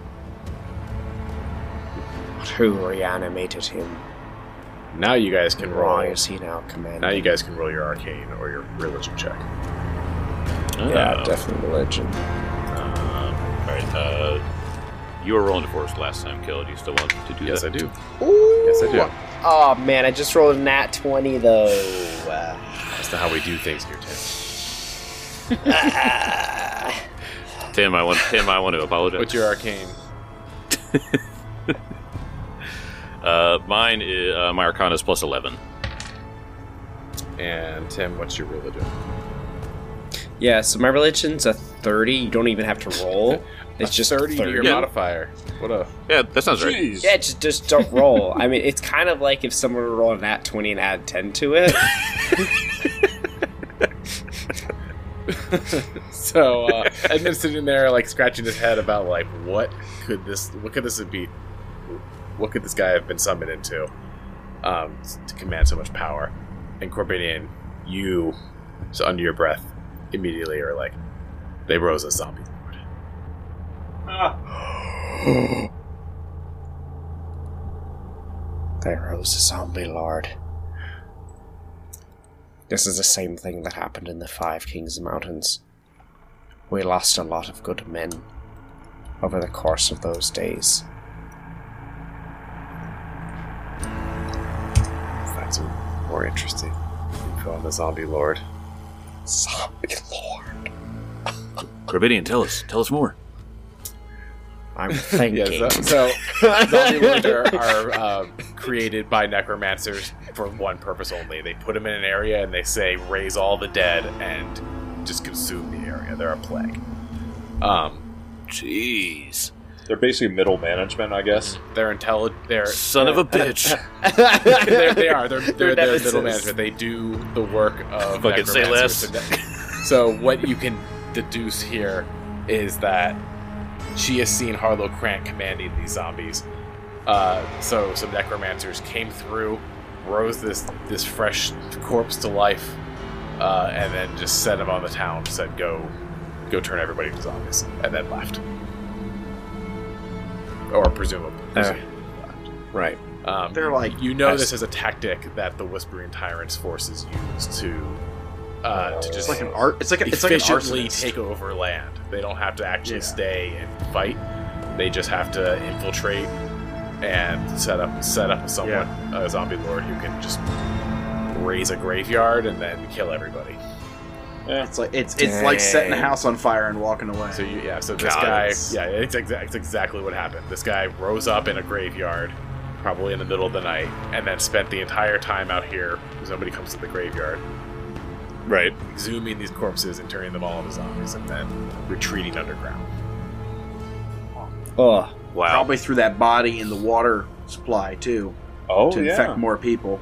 But who reanimated him? Now you guys can roll. Why is he now commanding? Now you guys can roll your arcane or your religion check. Yeah, definitely religion. Alright, you were rolling for us last time, Kill. Do you still want to do Yes, that? I do. Ooh. Yes, I do. Oh man, I just rolled a nat 20 though. That's not how we do things here, Tim. Tim, I want to apologize. What's your arcane? Mine is my Arcana is plus 11. And Tim, what's your religion? Yeah, so my religion's a 30. You don't even have to roll. It's just 30 to your 30. modifier. What a... Yeah, that sounds right. Jeez. Yeah, just don't roll. I mean, it's kind of like if someone were to roll a nat 20 and add 10 to it. So Edmund's sitting there like scratching his head about like what could this be? What could this guy have been summoned into to command so much power? And Corbinian, you, so under your breath, immediately are like, they rose a zombie lord. They rose a zombie lord. This is the same thing that happened in the Five Kings Mountains. We lost a lot of good men over the course of those days. That's more interesting info on the zombie lord. Zombie lord. Corbidian, tell us more. I'm thinking. Yeah, so zombie lords are created by necromancers for one purpose only. They put them in an area and they say, raise all the dead and just consume the area. They're a plague. Jeez. They're basically middle management, I guess. They're intelligent. They're Son of a bitch. they are. They're nemesis. middle management. They do the work of Fucking say necromancers. So what you can deduce here is that she has seen Harlow Krant commanding these zombies. So some necromancers came through, rose this fresh corpse to life, and then just set him on the town. Said, "Go turn everybody into zombies," and then left. Or presumably. Left. Right. They're like, You know this is a tactic that the Whispering Tyrants forces use to just it's like an art. It's like an efficiently arsonist. take over land. They don't have to actually stay and fight. They just have to infiltrate and set up someone, a zombie lord who can just raise a graveyard and then kill everybody. It's like it's like setting a house on fire and walking away. So this God, guy, it's- it's exactly what happened. This guy rose up in a graveyard, probably in the middle of the night, and then spent the entire time out here because nobody comes to the graveyard. Right. Exhuming these corpses and turning them all into zombies, and then retreating underground. Oh, Wow. Probably threw that body in the water supply too Oh, to yeah. infect more people.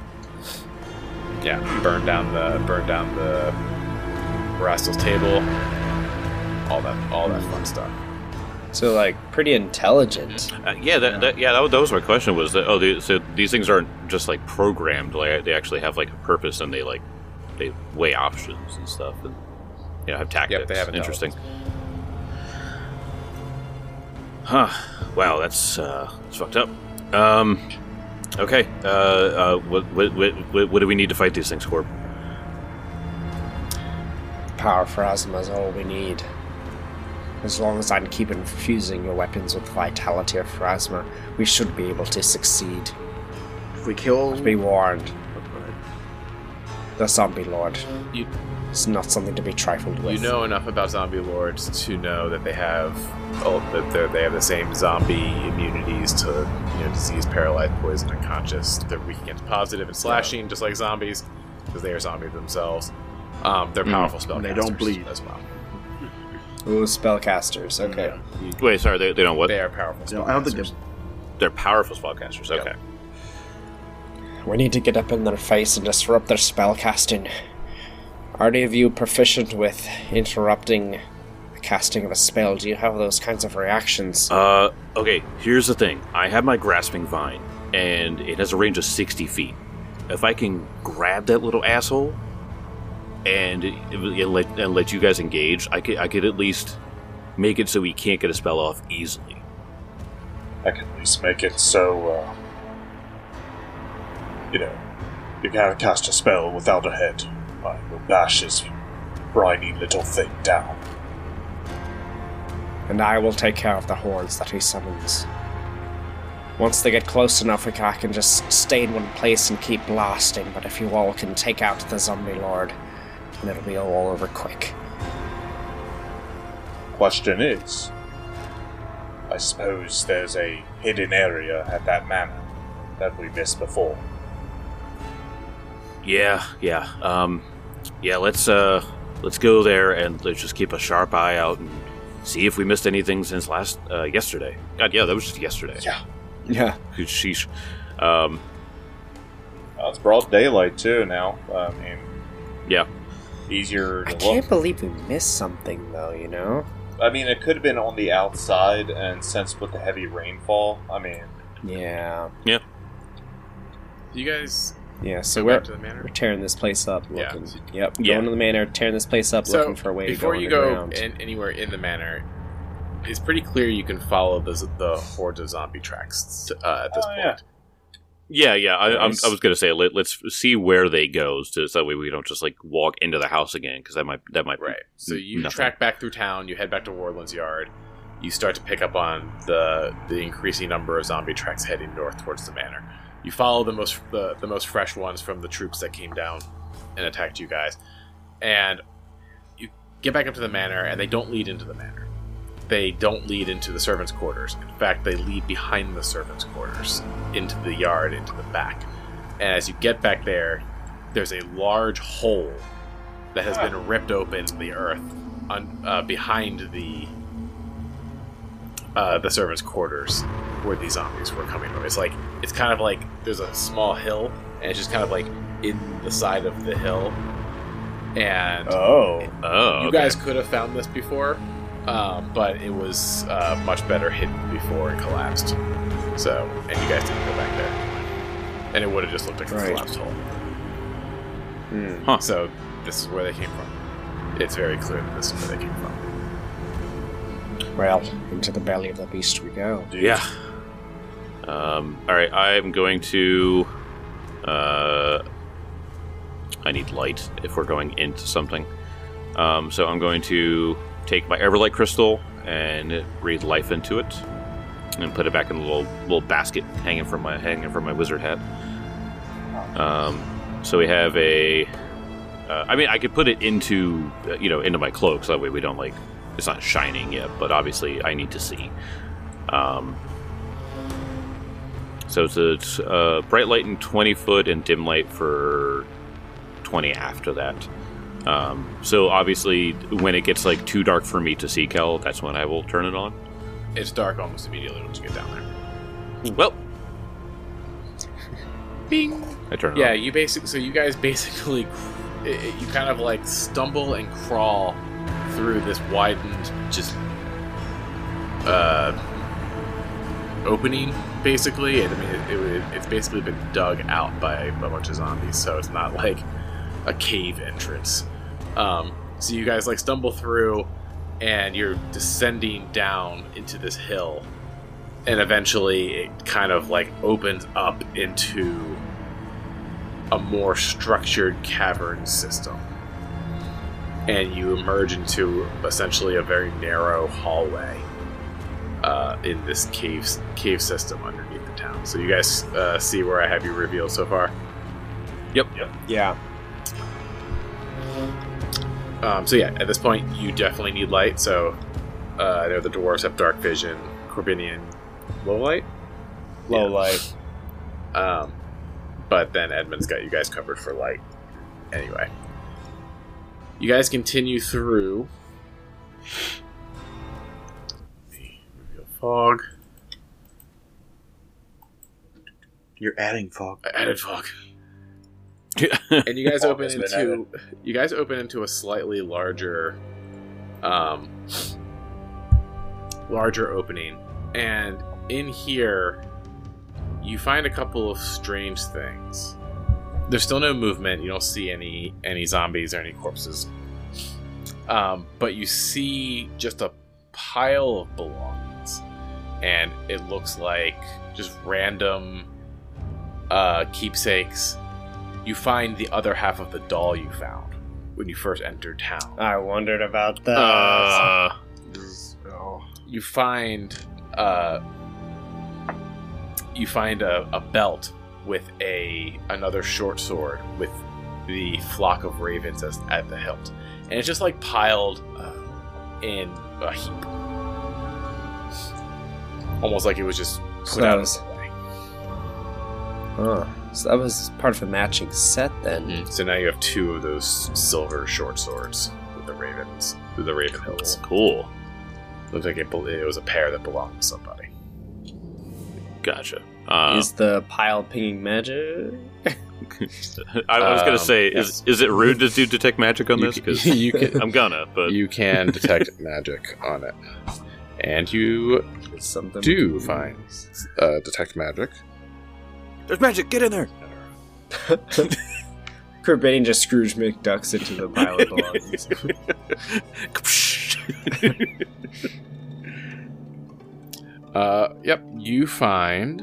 Yeah, burn down the Rastal's table, all that fun stuff. so like pretty intelligent. That was my question. Was that so these things aren't just like programmed? Like they actually have like a purpose, and they weigh options and stuff, and have tactics. Yep, they have interesting. Huh. Wow, that's fucked up. Okay. What do we need to fight these things, Corp? Power Phrasma is all we need. As long as I can keep infusing your weapons with vitality of Phrasma, we should be able to succeed. If we kill, Be warned, the Zombie Lord. You- It's not something to be trifled with. You know enough about zombie lords to know that they have the same zombie immunities to disease, paralyzed, poison, unconscious. They're weak against positive and slashing, just like zombies, because they are zombies themselves. They're powerful spellcasters. They don't bleed. as well. Ooh, spellcasters. Okay. Wait, sorry, they don't what? They are powerful spellcasters. No, I don't think They're powerful spellcasters. Okay. We need to get up in their face and disrupt their spellcasting. Are any of you proficient with interrupting the casting of a spell? Do you have those kinds of reactions? Okay, here's the thing. I have my grasping vine, and it has a range of 60 feet. If I can grab that little asshole and let you guys engage, I could at least make it so he can't get a spell off easily. I can at least make it so, you can't cast a spell without a head. I will bash his briny little thing down. And I will take care of the hordes that he summons. Once they get close enough, I can just stay in one place and keep blasting, but if you all can take out the Zombie Lord, then it'll be all over quick. question is, I suppose there's a hidden area at that manor that we missed before. Yeah. Let's go there and let's just keep a sharp eye out and see if we missed anything since yesterday. God, yeah, that was just yesterday. Yeah. Sheesh. It's broad daylight too now. I mean, Yeah. easier to I look. can't believe we missed something, though, you know? I mean, it could have been on the outside, and since with the heavy rainfall, I mean, Yeah. You guys Yeah, so go we're back to the manor. tearing this place up. Yeah. Looking, Yep, Yeah. going to the manor, tearing this place up, So looking for a way to go before you go underground. anywhere in the manor, it's pretty clear you can follow the horde of zombie tracks at this Oh, point. yeah. Yeah. Nice. I was gonna say let's see where they go, so that way we don't just like walk into the house again, because that might Right. So you nothing. track back through town. You head back to Wardland's yard. You start to pick up on the increasing number of zombie tracks heading north towards the manor. You follow the most fresh ones from the troops that came down and attacked you guys, and you get back up to the manor. And they don't lead into the manor. They don't lead into the servants' quarters. In fact, they lead behind the servants' quarters into the yard, into the back. And as you get back there, there's a large hole that has been ripped open in the earth behind the servants' quarters where these zombies were coming from. It's kind of like there's a small hill, and it's just kind of like in the side of the hill. And Oh. you guys could have found this before, but it was much better hidden before it collapsed. So, and you guys didn't go back there, and it would have just looked like a Right. collapsed hole. Hmm. So this is where they came from. It's very clear that this is where they came from. Well, into the belly of the beast we go. Yeah. All right, I'm going to. I need light if we're going into something. So I'm going to take my Everlight crystal and breathe life into it, and put it back in a little basket hanging from my wizard hat. So we have a. I mean, I could put it into into my cloak, so that way we don't like. It's not shining yet, but obviously I need to see. So it's bright light and 20 foot and dim light for 20 after that. So obviously when it gets like too dark for me to see Kel, that's when I will turn it on. It's dark almost immediately once you get down there. Well, Bing. I turn it Yeah, on. you guys basically, you kind of like stumble and crawl through this widened, just opening, basically. And, I mean, it's basically been dug out by a bunch of zombies, so it's not like a cave entrance. So you guys like stumble through, and you're descending down into this hill, and eventually it kind of like opens up into a more structured cavern system, and you emerge into essentially a very narrow hallway in this cave system underneath the town. So you guys see where I have you revealed so far? Yep. Yeah. So yeah, at this point you definitely need light. So I know the dwarves have dark vision, Corbinian low light. Low Yeah. light. But then Edmund's got you guys covered for light. Anyway, you guys continue through. Reveal fog. You're adding fog. I added fog. And you guys Fog open has been into a slightly larger opening, and in here you find a couple of strange things. There's still no movement. You don't see any zombies or any corpses, but you see just a pile of belongings, and it looks like just random keepsakes. You find the other half of the doll you found when you first entered town. I wondered about that. You find a belt with another short sword with the flock of ravens at the hilt, and it's just like piled in a heap, almost like it was just put So that out. was- So that was part of a matching set then. So now you have 2 of those silver short swords with the ravens, with the raven hills. Cool. Looks like it was a pair that belonged to somebody. Gotcha. Is the pile pinging magic? I was gonna say, yes. is it rude to do detect magic on You this? can- Because you can- I'm gonna, but You can detect magic on it, and you Something do find detect magic. there's magic. Get in there. Kerbidian just Scrooge McDucks into the pile of belongings. Yep, you find.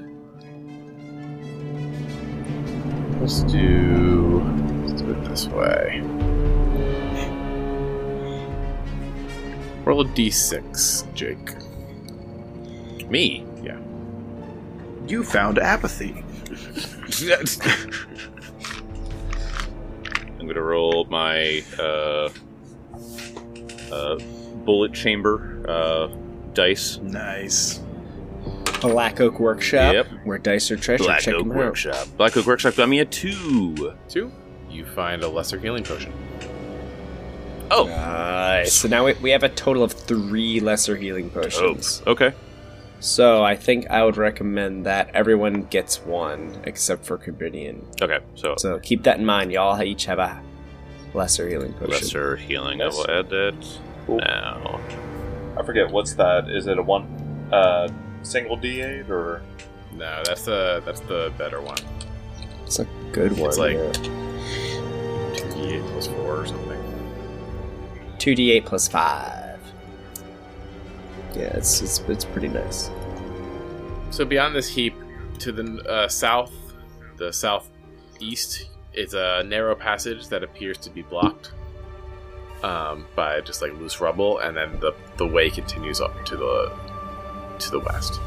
Let's do it this way. Roll a d6, Jake. Me. Yeah. You found apathy. I'm gonna roll my bullet chamber dice. Nice. Black Oak Workshop, Yep. where dice are treasure. Black Check Oak them out. Workshop. Black Oak Workshop got me a 2. 2. You find a lesser healing potion. Oh. Nice. So now we have a total of 3 lesser healing potions. Okay. So I think I would recommend that everyone gets 1, except for Kerbidian. Okay. So So keep that in mind. Y'all each have a lesser healing potion. lesser healing. Yes. I will add that Cool. now. I forget, what's that? Is it a one single D8 or? No, that's the better one. It's a good one. It's like- yeah. 2d8 plus 4 or something. 2d8 plus 5. Yeah, it's pretty nice. So beyond this heap, to the south, the southeast, is a narrow passage that appears to be blocked by just like loose rubble, and then the way continues up to the west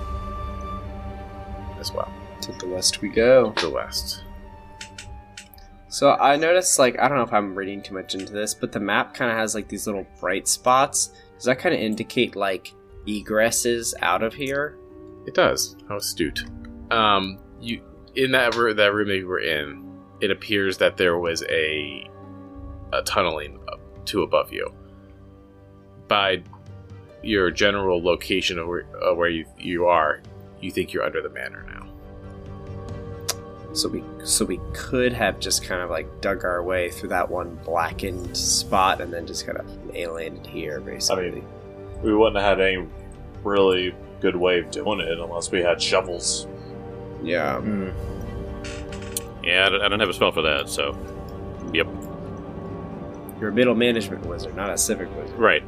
as well. To the west we go. To the west. So I noticed, like, I don't know if I'm reading too much into this, but the map kind of has like these little bright spots. Does that kind of indicate like egresses out of here? It does. How astute. You in that room that you were in, it appears that there was a tunneling up to above you. By your general location of where you are, you think you're under the manor now. So we could have just kind of like dug our way through that one blackened spot and then just kind of landed here, basically. I mean, we wouldn't have had any really good way of doing it unless we had shovels. yeah. Yeah, I don't have a spell for that. So, yep. You're a middle management wizard, not a civic wizard. Right.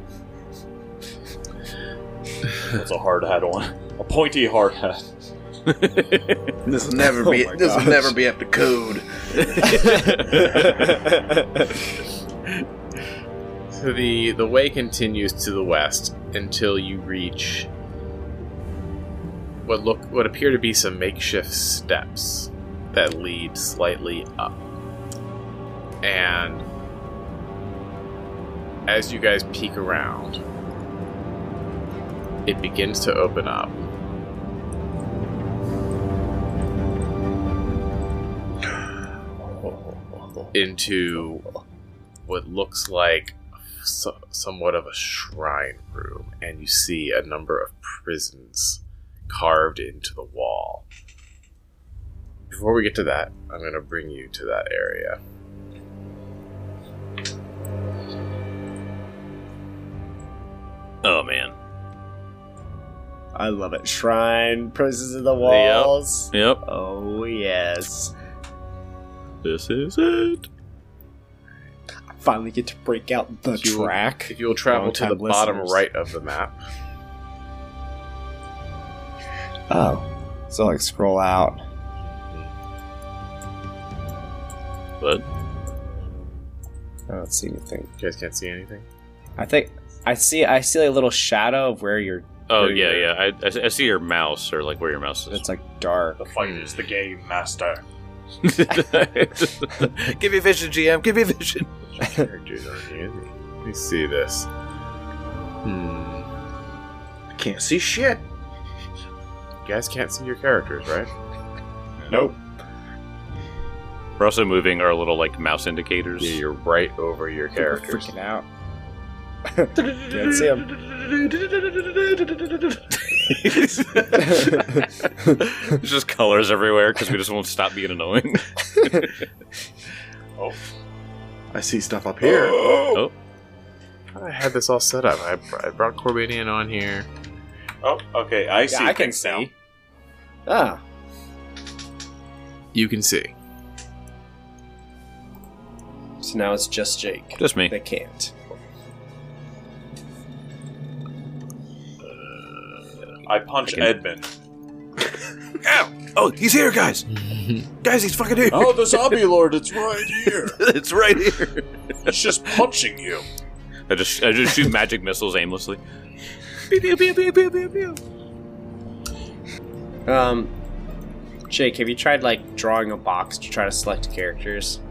That's a hard hat one. A pointy hard hat. This will never Oh be. my This will gosh. never be up to code. So the way continues to the west until you reach what appear to be some makeshift steps that lead slightly up. And as you guys peek around, it begins to open up. Into what looks like somewhat of a shrine room, and you see a number of prisons carved into the wall. Before we get to that, I'm going to bring you to that area. Oh man. I love it. Shrine, presence in the walls. Yep. Oh, yes. This is it. Finally get to break out the You will- track. If you will travel to the Long-time bottom listeners. right of the map, Oh. So, like, scroll out. But I don't see anything. you guys can't see anything. I think I see a little shadow of where you're. oh where yeah, you're- yeah. I see your mouse, or like where your mouse is. It's like dark. The fight is the game, master. Give me vision, GM. Give me vision. Characters aren't easy. Let me see this. Can't see shit. You guys can't see your characters, right? Nope. We're also moving our little like mouse indicators. Yeah, you're right over your characters. Freaking out. Can't see him. There's just colors everywhere because we just won't stop being annoying. I see stuff up here. Oh, I had this all set up. I brought Corbinian on here. Oh, okay. I see. Yeah, I can things now. see. Ah. You can see. So now it's just Jake. just me. They can't. I punch I can- Edmund. Oh, he's here, guys! Guys, he's fucking here! Oh, the zombie lord! It's right here. It's right here. He's just punching you. I just shoot magic missiles aimlessly. Pew, pew, pew, pew, pew, pew, pew. Jake, have you tried like drawing a box to try to select characters?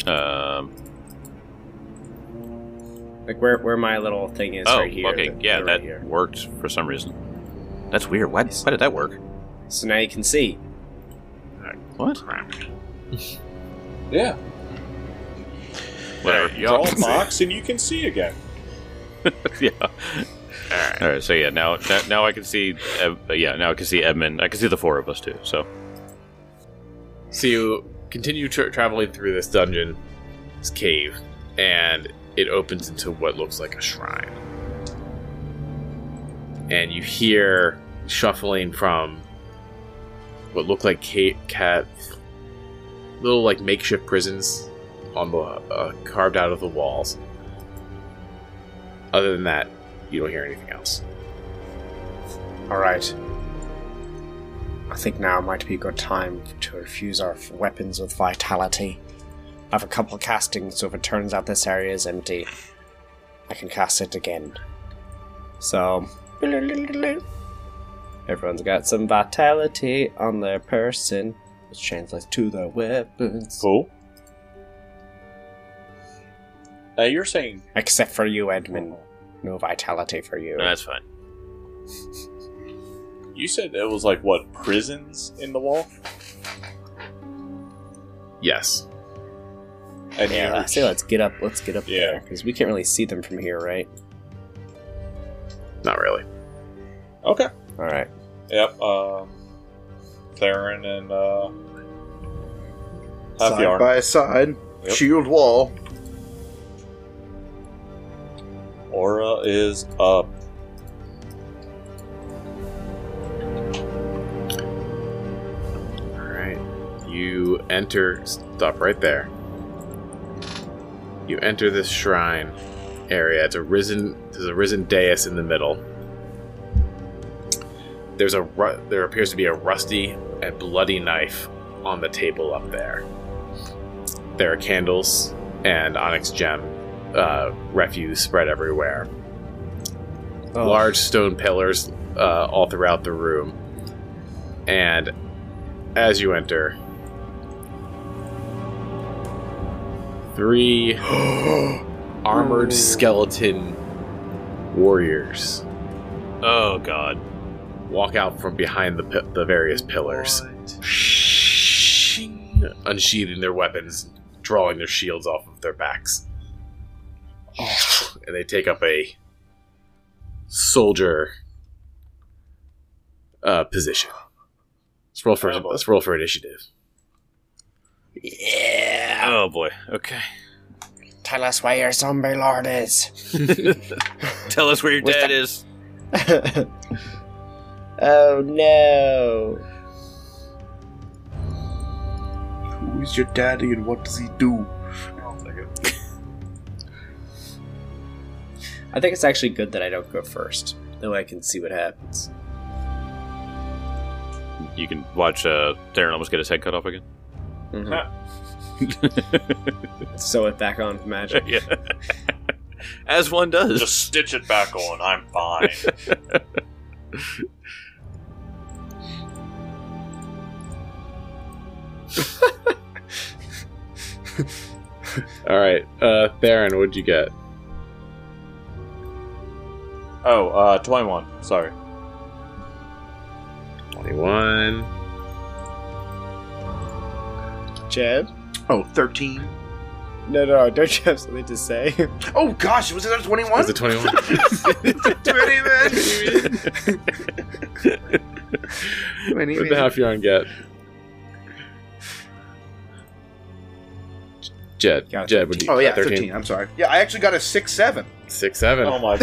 Like where my little thing is Oh, right here. okay, yeah, right that here. worked for some reason. That's weird. Why did that work? So now you can see. What? Yeah. Whatever. Draw a box and you can see again. Yeah. All right. So yeah, now I can see. Now I can see Edmund. I can see the four of us too. So So you continue traveling through this dungeon, this cave, and it opens into what looks like a shrine. And you hear shuffling from what look like little like makeshift prisons on the carved out of the walls. Other than that, you don't hear anything else. Alright. I think now might be a good time to infuse our weapons with vitality. I have a couple of castings, so if it turns out this area is empty, I can cast it again. So, everyone's got some vitality on their person, which translates to their weapons. Cool. Now you're saying Except for you, Edmund. No vitality for you. that's fine. you said it was like what, prisons in the wall? Yes. And Yeah, you I say let's get up Yeah. there, because we can't really see them from here, right? Not really. Okay. Alright. Yep. Theron and Side Halfyarn. by side, Yep. shield wall. Aura is up. Alright. You enter. Stop right there. You enter this shrine area. There's a risen dais in the middle. There appears to be a rusty and bloody knife on the table up there. There are candles and onyx gem refuse spread everywhere. Oh. Large stone pillars all throughout the room. And as you enter, 3 armored skeleton warriors Oh god. walk out from behind the various pillars, unsheathing their weapons, drawing their shields off of their backs. And they take up a soldier position. Let's roll for initiative. Yeah! Oh boy. Okay. Tell us where your zombie lord is. Tell us where your With dad the- is. Oh no. Who is your daddy and what does he do? I think it's actually good that I don't go first. That way I can see what happens. You can watch Darren almost get his head cut off again. Sew it back on with magic. Yeah. As one does. Just stitch it back on. I'm fine. All right, Theron, what'd you get? Oh, 21. Sorry. 21. Jed? Oh, 13. No, don't you have something to say? Oh gosh, was it a 21? Was it 21? 20 What the half yarn get? Jed, Got a Jed, would you? Oh yeah, 13. I'm sorry. Yeah, I actually got a 6-7. 6-7. Oh my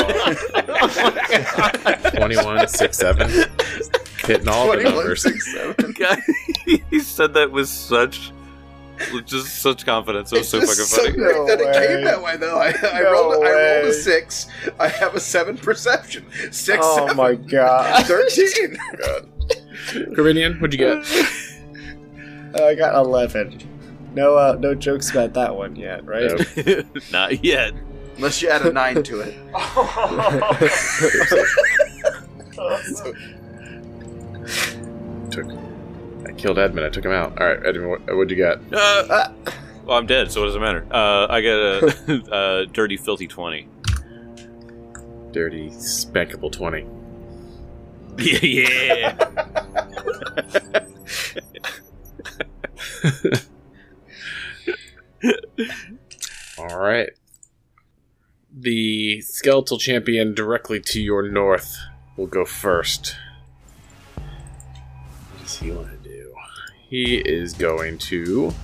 god. 21, 6-7. Hitting all the 21, numbers. 6-7. Guy, he said that with such confidence. It was so fucking so funny. great that it No came way. that way, though. I No rolled way. a 6. I have a 7 perception. 6, Oh 7, my god. 13. Corinnian, what'd you get? I got 11. No jokes about that one yet, right? Nope. Not yet. Unless you add a 9 to it. I killed Edmund. I took him out. All right, Edmund, what'd you get? Well, I'm dead, so what does it matter? I got a dirty, filthy 20. Dirty, spankable 20. Yeah. All right. The skeletal champion directly to your north will go first. What does he want to do? He is going to...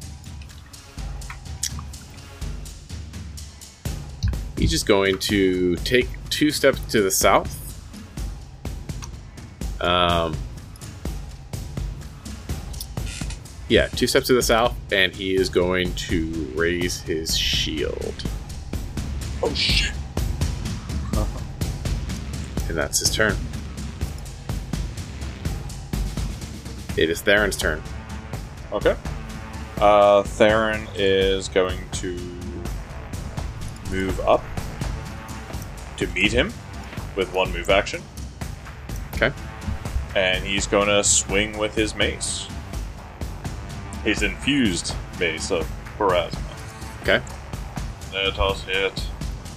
He's just going to take 2 steps to the south. Yeah, 2 steps to the south, and he is going to raise his shield. Oh shit. And that's his turn. It is Theron's turn. Okay. Theron is going to move up to meet him with 1 move action. Okay. And he's going to swing with his mace. His infused mace of Pharasma. Okay. Let us hit.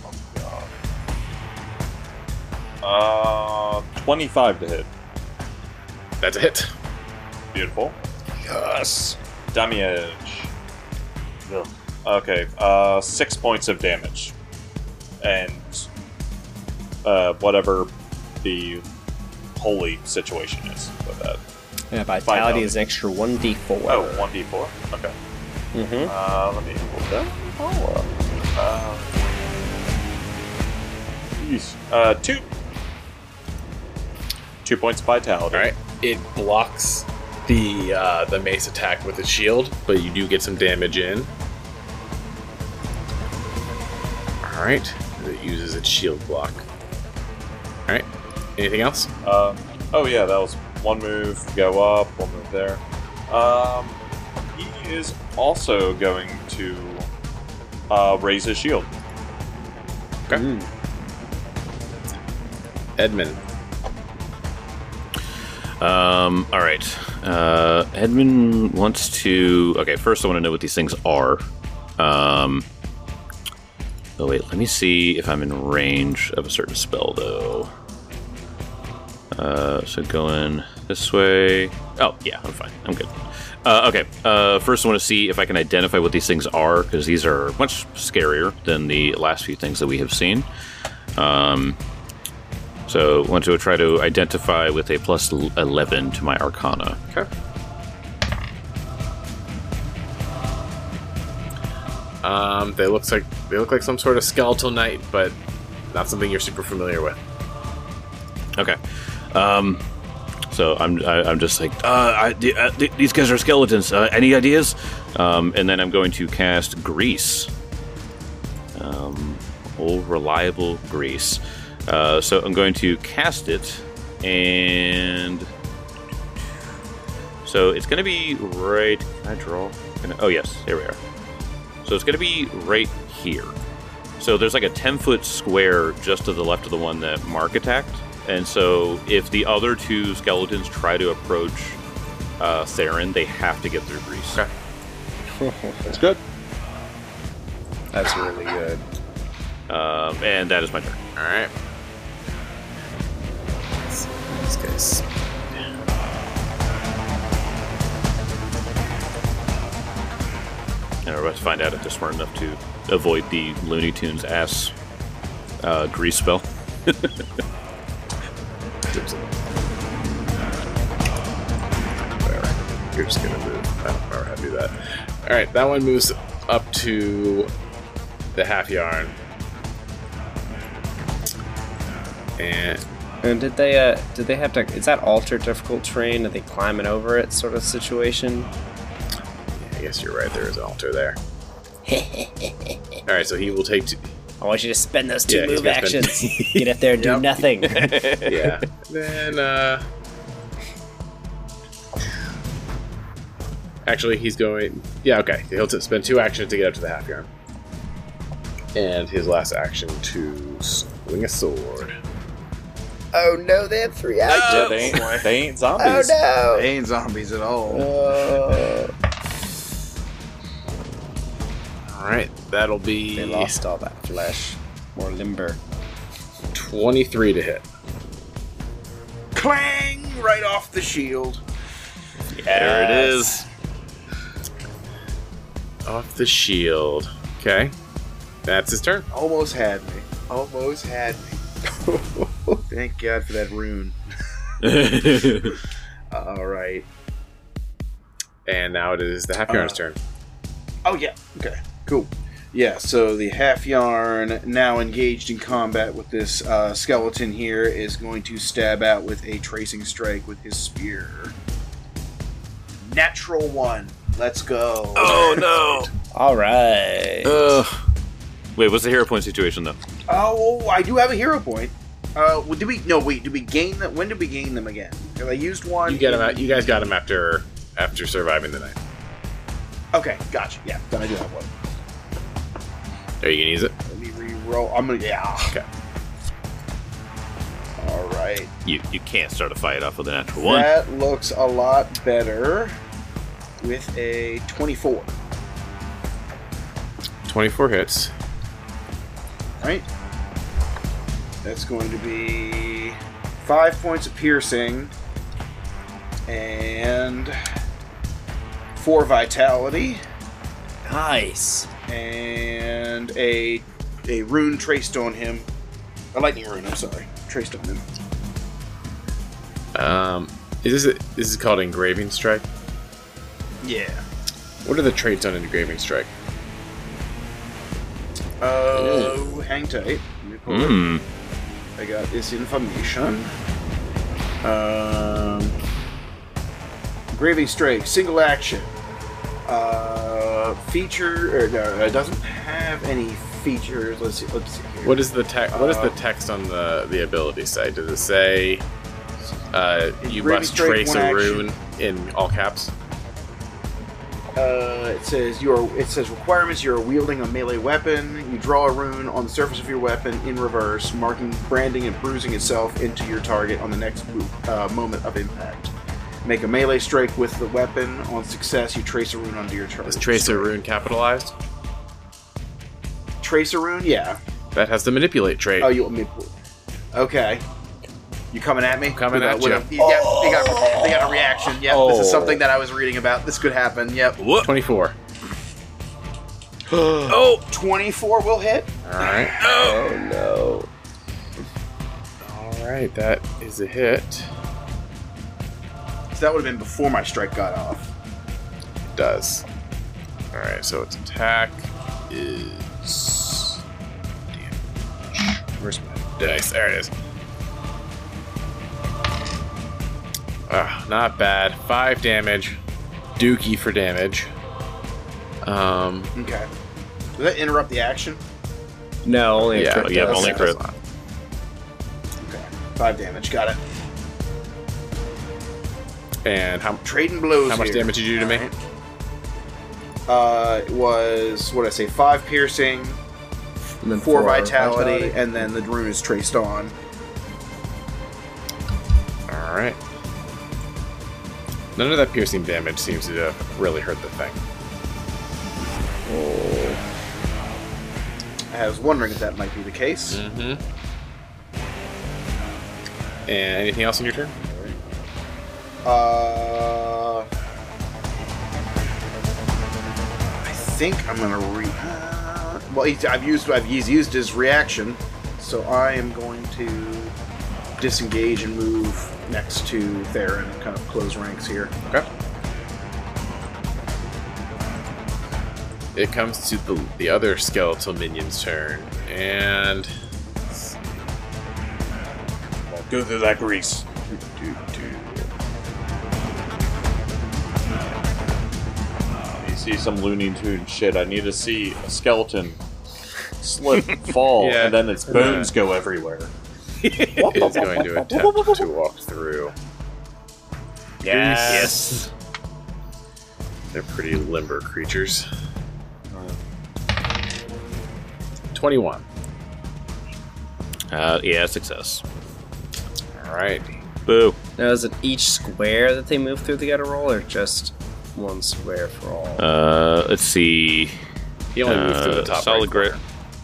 Oh god. 25 to hit. That's a hit. Beautiful. Yes. Damage. No. Okay, 6 points of damage. And whatever the holy situation is with that. Yeah, Find vitality out. is extra 1d4. Oh, 1d4? Okay. Mm-hmm. Let me pull that all up. 2. 2 points of vitality. All right. It blocks the mace attack with its shield, but you do get some damage in. All right. It uses its shield block. All right. Anything else? Oh yeah, that was 1 move, go up, 1 move there. He is also going to raise his shield. Okay. Edmund. All right. Edmund wants to. Okay, first I want to know what these things are. Oh wait, let me see if I'm in range of a certain spell though. So going this way. Oh yeah, I'm fine. I'm good. Okay. First I want to see if I can identify what these things are, because these are much scarier than the last few things that we have seen. So I want to try to identify with a plus 11 to my Arcana. Okay. They look like some sort of skeletal knight, but not something you're super familiar with. Okay. So I'm just like, these guys are skeletons. Any ideas? And then I'm going to cast Grease. Old reliable Grease. So I'm going to cast it, and so it's going to be right. Can I draw? Oh yes, here we are. So it's going to be right here. So there's like a 10-foot square just to the left of the one that Mark attacked. And so if the other 2 skeletons try to approach Theron, they have to get through Grease. Okay. That's good. That's really good. And that is my turn. All right. Let's see these guys. And we're about to find out if they're smart enough to avoid the Looney Tunes ass grease spell. Whatever. You're just gonna move. I don't remember how to do that. Alright, that one moves up to the half yarn. And And did they have to? Is that altered difficult terrain? Are they climbing over it, sort of situation? I guess you're right. There is an altar there. All right, so he will take. I want you to spend those two Yeah, he's move gonna spend- actions. Get up there and do nothing. Yeah. Then. Actually, he's going. Yeah. Okay. He'll spend 2 actions to get up to the half yarn, and his last action to swing a sword. Oh no, they have 3 actions. They ain't zombies. Oh They ain't zombies at all. no. All right, that'll be They lost all that flesh. More limber. 23 to hit. Clang! Right off the shield. There it is. Off the shield. Okay, that's his turn. Almost had me. Almost had me. Thank God for that rune. All right. And now it is the half yarn's turn. Oh, yeah. Okay. Cool. Yeah, so the half yarn, now engaged in combat with this skeleton here, is going to stab out with a tracing strike with his spear. Natural 1. Let's go. Oh no! All right. Wait, what's the hero point situation though? Oh, I do have a hero point. Did we? No, wait. Did we gain them? When did we gain them again? Have I used one? You get him. You guys got him after surviving the night. Okay, gotcha. Yeah, then I do have one. Are you gonna use it? Let me re-roll. I'm gonna. Yeah. Okay. All right. You can't start a fight off with a natural 1. That looks a lot better with a 24. 24 hits. Right. That's going to be 5 points of piercing and 4 vitality Nice. and a rune traced on him. A lightning rune, I'm sorry. Traced on him. This is called engraving strike. Yeah. What are the traits on engraving strike? Oh, hang tight. Let me pull it. Mm. I got this information. Engraving strike, single action. Feature, or no, it doesn't have any features. Let's see here. What is the text on the ability site? Does it say you Engraving must strike, trace one a action. rune in all caps? It says requirements. You're wielding a melee weapon. You draw a rune on the surface of your weapon in reverse, marking, branding, and bruising itself into your target on the next moment of impact. Make a melee strike with the weapon. On success, you trace a rune onto your target. Is trace a rune capitalized? Trace a rune? Yeah. That has the manipulate trait. Oh, you want me to... Okay. You coming at me? Coming at you. Yeah, they got a reaction. Yep, this is something that I was reading about. This could happen. Yep. Whoop. 24. Oh, 24 will hit. All right. Oh no. All right. That is a hit. So that would have been before my strike got off. It does. All right. So its attack is damage. Where's my dice? There it is. Not bad. 5 damage. Dookie for damage. Okay. Does that interrupt the action? No, only a Yeah, crit yeah, does. only crit. Okay. 5 damage. Got it. And how Trading blows. How much here. damage did you do to me? It was, what did I say, 5 piercing, And then 4 vitality, and then the rune is traced on. All right. None of that piercing damage seems to really hurt the thing. I was wondering if that might be the case. Mm-hmm. And anything else in your turn? I think I'm gonna well, he's used his reaction, so I am going to disengage and move next to Theron, kind of close ranks here. Okay. It comes to the other skeletal minion's turn, and Go through that grease. You see some Looney Tune shit. I need to see a skeleton slip, fall, Yeah. and then its bones go everywhere. is going to attempt to walk through. Yes. They're pretty limber creatures. 21. Yeah, success. Alright. Boo. Now, is it each square that they move through they gotta roll, or just one square for all? Let's see. He only moves through the top solid right grit. corner.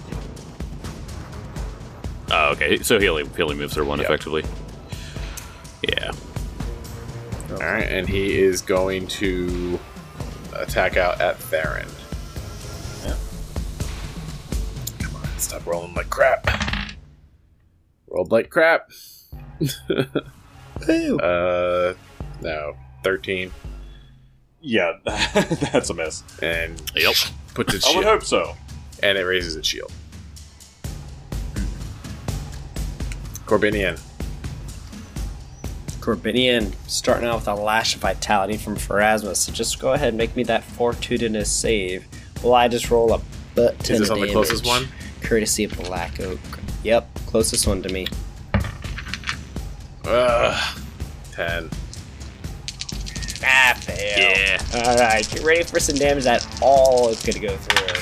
Oh, okay. So he only moves through one Yep. effectively. Yeah. Alright, and he is going to attack out at Theron. Yeah. Come on, stop rolling like crap. Rolled like crap. Boo! No. 13. Yeah, that's a miss. And Yep. puts its I would shield. hope so. And it raises its shield. Corbinian. Corbinian starting out with a lash of vitality from Pharasma, so just go ahead and make me that fortuitous save. Well, I just roll a butt ton Is this of on the damage, closest one? courtesy of Black Oak. Yep, closest one to me. 10. Ah, fail. Yeah. Alright, get ready for some damage that all is gonna go through.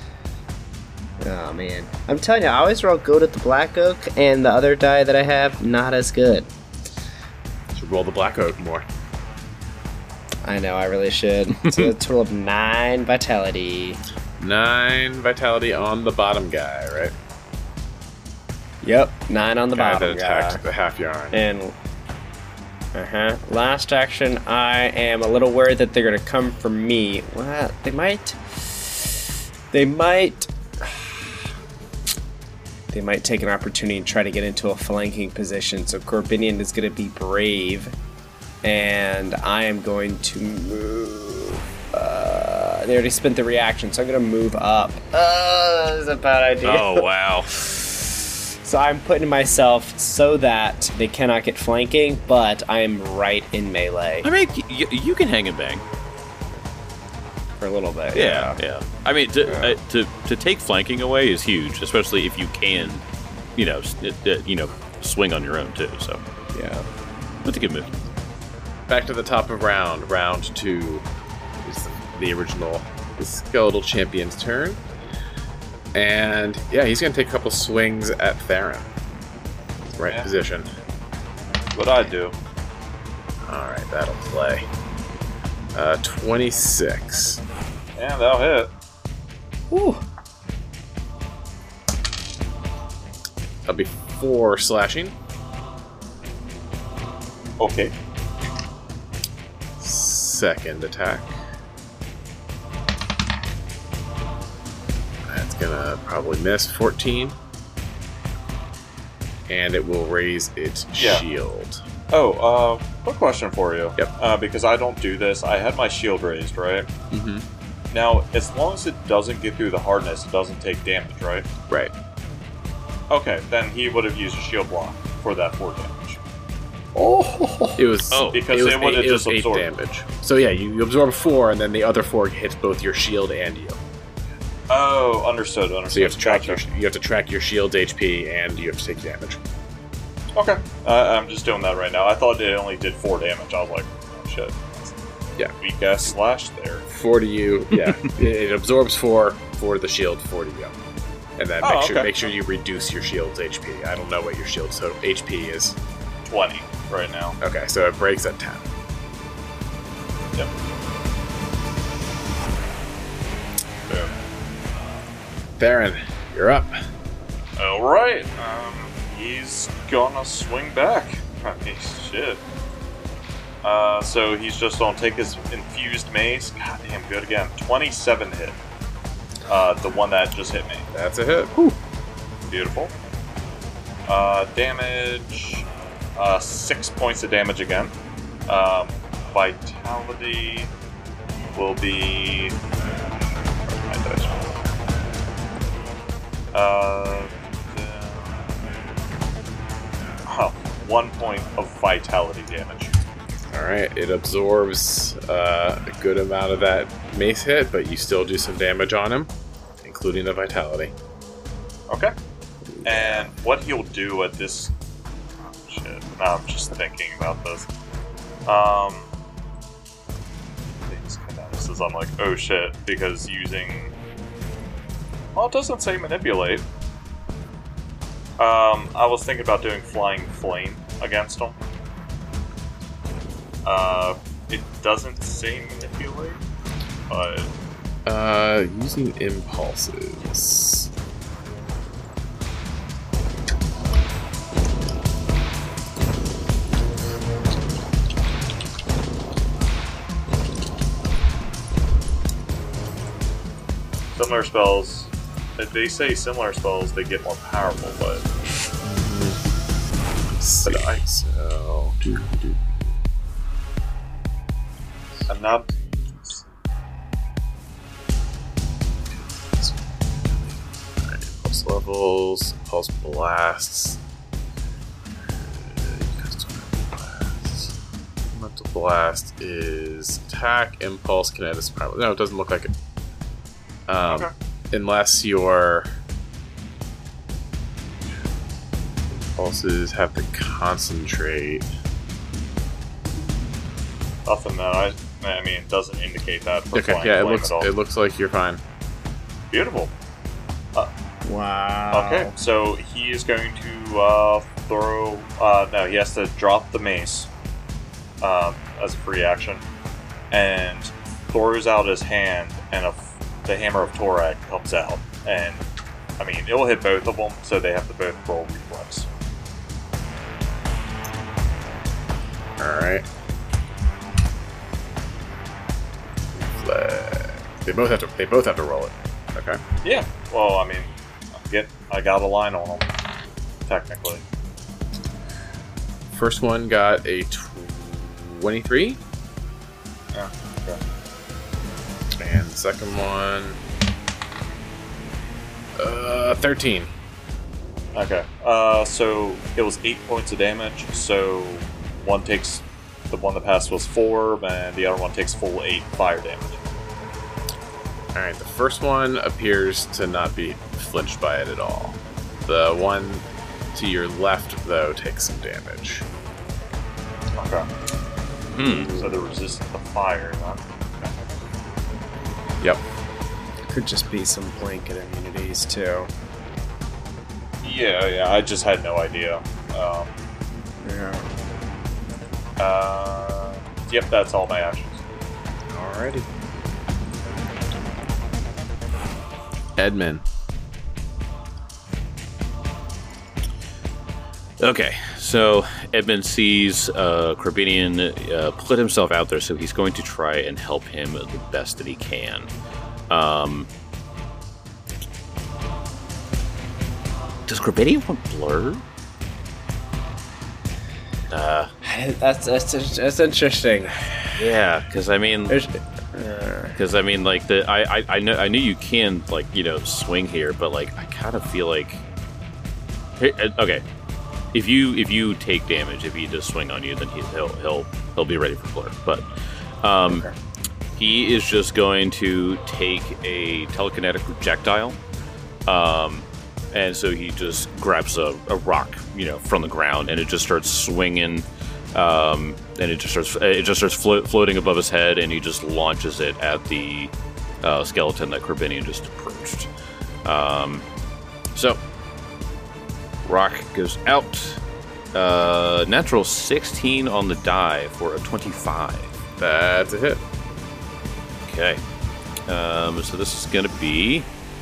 Oh man. I'm telling you, I always roll good at the Black Oak, and the other die that I have, not as good. Should roll the Black Oak more. I know, I really should. So a total of 9 vitality. 9 vitality on the bottom guy, right? Yep, 9 on the Guy bottom that attacked the half yarn. And last action, I am a little worried that they're gonna come for me. Well, they might take an opportunity and try to get into a flanking position. So Corbinian is gonna be brave, and I am going to move. They already spent the reaction, so I'm gonna move up. That is a bad idea. Oh, wow. So I'm putting myself so that they cannot get flanking, but I am right in melee I mean, you can hang and bang. for a little bit. Yeah. I mean, to take flanking away is huge, especially if you can, swing on your own too. So Yeah. that's a good move. Back to the top of round. Round 2 is the skeletal champion's turn. And yeah, he's going to take a couple swings at Theron. Right Yeah. position. What I do? Alright, that'll play. 26. Yeah, that'll hit. Whew. That'll be 4 slashing. Okay. Second attack. That's gonna probably miss. 14. And it will raise its Yeah. shield. Oh, quick question for you. Yep. Because I don't do this, I had my shield raised, right? Mm-hmm. Now, as long as it doesn't get through the hardness, it doesn't take damage, right? Right. Okay, then he would have used a shield block for that 4 damage. It was Because it was it would have just 8 absorbed. damage. So yeah, you absorb 4, and then the other 4 hits both your shield and you. Oh, understood. So you have to track Gotcha. your shield's HP, and you have to take damage. Okay, I'm just doing that right now. I thought it only did 4 damage. I was like, oh shit. Yeah. Weak ass slash there. 4 to you. Yeah, it absorbs 4 for the shield, 4 to you. And then Oh, okay. make sure you reduce your shield's HP. I don't know what your shield's total HP is. 20 right now. Okay, so it breaks at 10. Yep. Boom. Theron, you're up. Alright, he's gonna swing back. I mean, shit. So he's just gonna take his infused mace. God damn, good again. 27 hit. The one that just hit me. That's a hit. Beautiful. Damage. 6 points of damage again. Vitality will be. Oh, 1 point of vitality damage. Alright, it absorbs a good amount of that mace hit, but you still do some damage on him, including the vitality. Okay. And what he'll do at this... Oh, shit. Now I'm just thinking about this. Things kinesis. I'm like, oh shit, because using... Well, it doesn't say manipulate. I was thinking about doing Flying Flame against him. It doesn't say manipulate, but... Using impulses. Similar spells. If they say similar spells, they get more powerful, but... But I... So... I'm not... Pulse levels, pulse blasts. Mental blast is attack, impulse, kinetic, primal. No, it doesn't look like it. Okay. Unless your impulses have to concentrate. Nothing that I mean, it doesn't indicate that for Okay, Flying yeah, Flame at all. it looks like you're fine. Beautiful. Wow. Okay, so he is going to throw... no, he has to drop the mace as a free action, and throws out his hand, and the Hammer of Torag comes out. And, I mean, it will hit both of them, so they have to both roll reflex. Alright. They both have to roll it. Okay. Yeah, well, I mean, I got a line on them, technically. First one got a 23. Yeah, okay. And the second one 13. Okay, so it was 8 points of damage, so the one that passed was 4, and the other one takes full 8 fire damage. Alright, the first one appears to not be flinched by it at all. The one to your left, though, takes some damage. Okay. So they're resistant to fire, huh? Yep. Could just be some blanket immunities too. Yeah, I just had no idea. Yeah. Yep, that's all my actions. Alrighty. Edmund. Okay, so Edmund sees Corbinian put himself out there, so he's going to try and help him the best that he can. Does Corbinian want blur? That's interesting. Yeah, because I mean, like I knew you can swing here, but like I kind of feel like okay. If you take damage, if he does swing on you, then he'll be ready for blur. But he is just going to take a telekinetic projectile, and so he just grabs a rock, from the ground, and it just starts swinging, and it just starts floating above his head, and he just launches it at the skeleton that Corbinian just approached. So. Rock goes out. Natural 16 on the die for a 25. That's a hit. Okay. So this is going to be...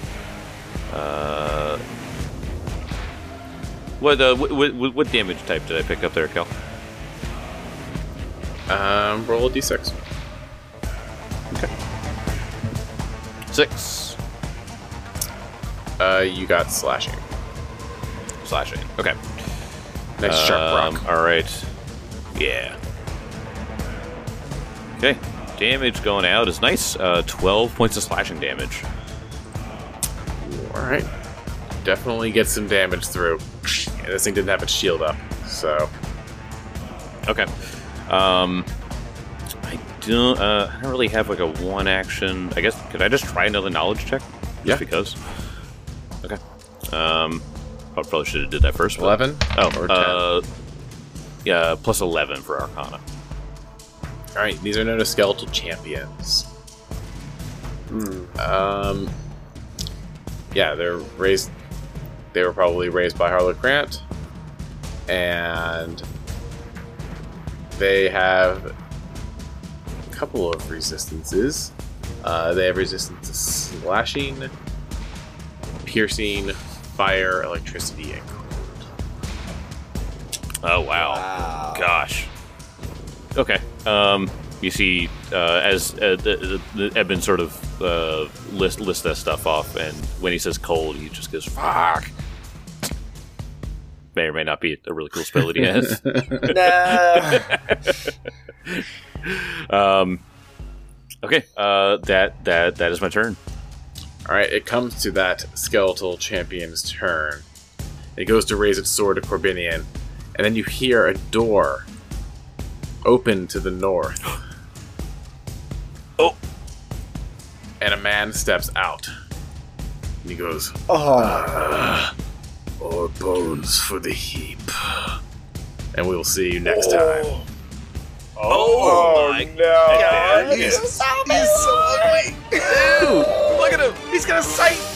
What damage type did I pick up there, Kel? Roll a d6. Okay. 6. You got slashing. Slashing. Okay. Nice sharp rock. All right. Yeah. Okay. Damage going out is nice. 12 points of slashing damage. All right. Definitely get some damage through. And this thing didn't have its shield up, so. Okay. I don't really have like a one action. I guess could I just try another knowledge check? Yeah. Because. Okay. I probably should have did that first. 11? Oh, 10. Yeah, plus 11 for Arcana. All right. These are known as skeletal champions. Yeah, they're raised. They were probably raised by Harlow Grant, and they have a couple of resistances. They have resistance to slashing, piercing, fire, electricity, and cold. Oh wow. Gosh. Okay. You see, as Eben sort of lists that stuff off, and when he says cold, he just goes "fuck." May or may not be a really cool spell that he has. Okay. That is my turn. All right, it comes to that skeletal champion's turn. It goes to raise its sword to Corbinian, and then you hear a door open to the north. Oh! And a man steps out. And he goes, more bones for the heap. And we will see you next time. Oh my no! God. He's so ugly. Dude, look at him. He's got a sight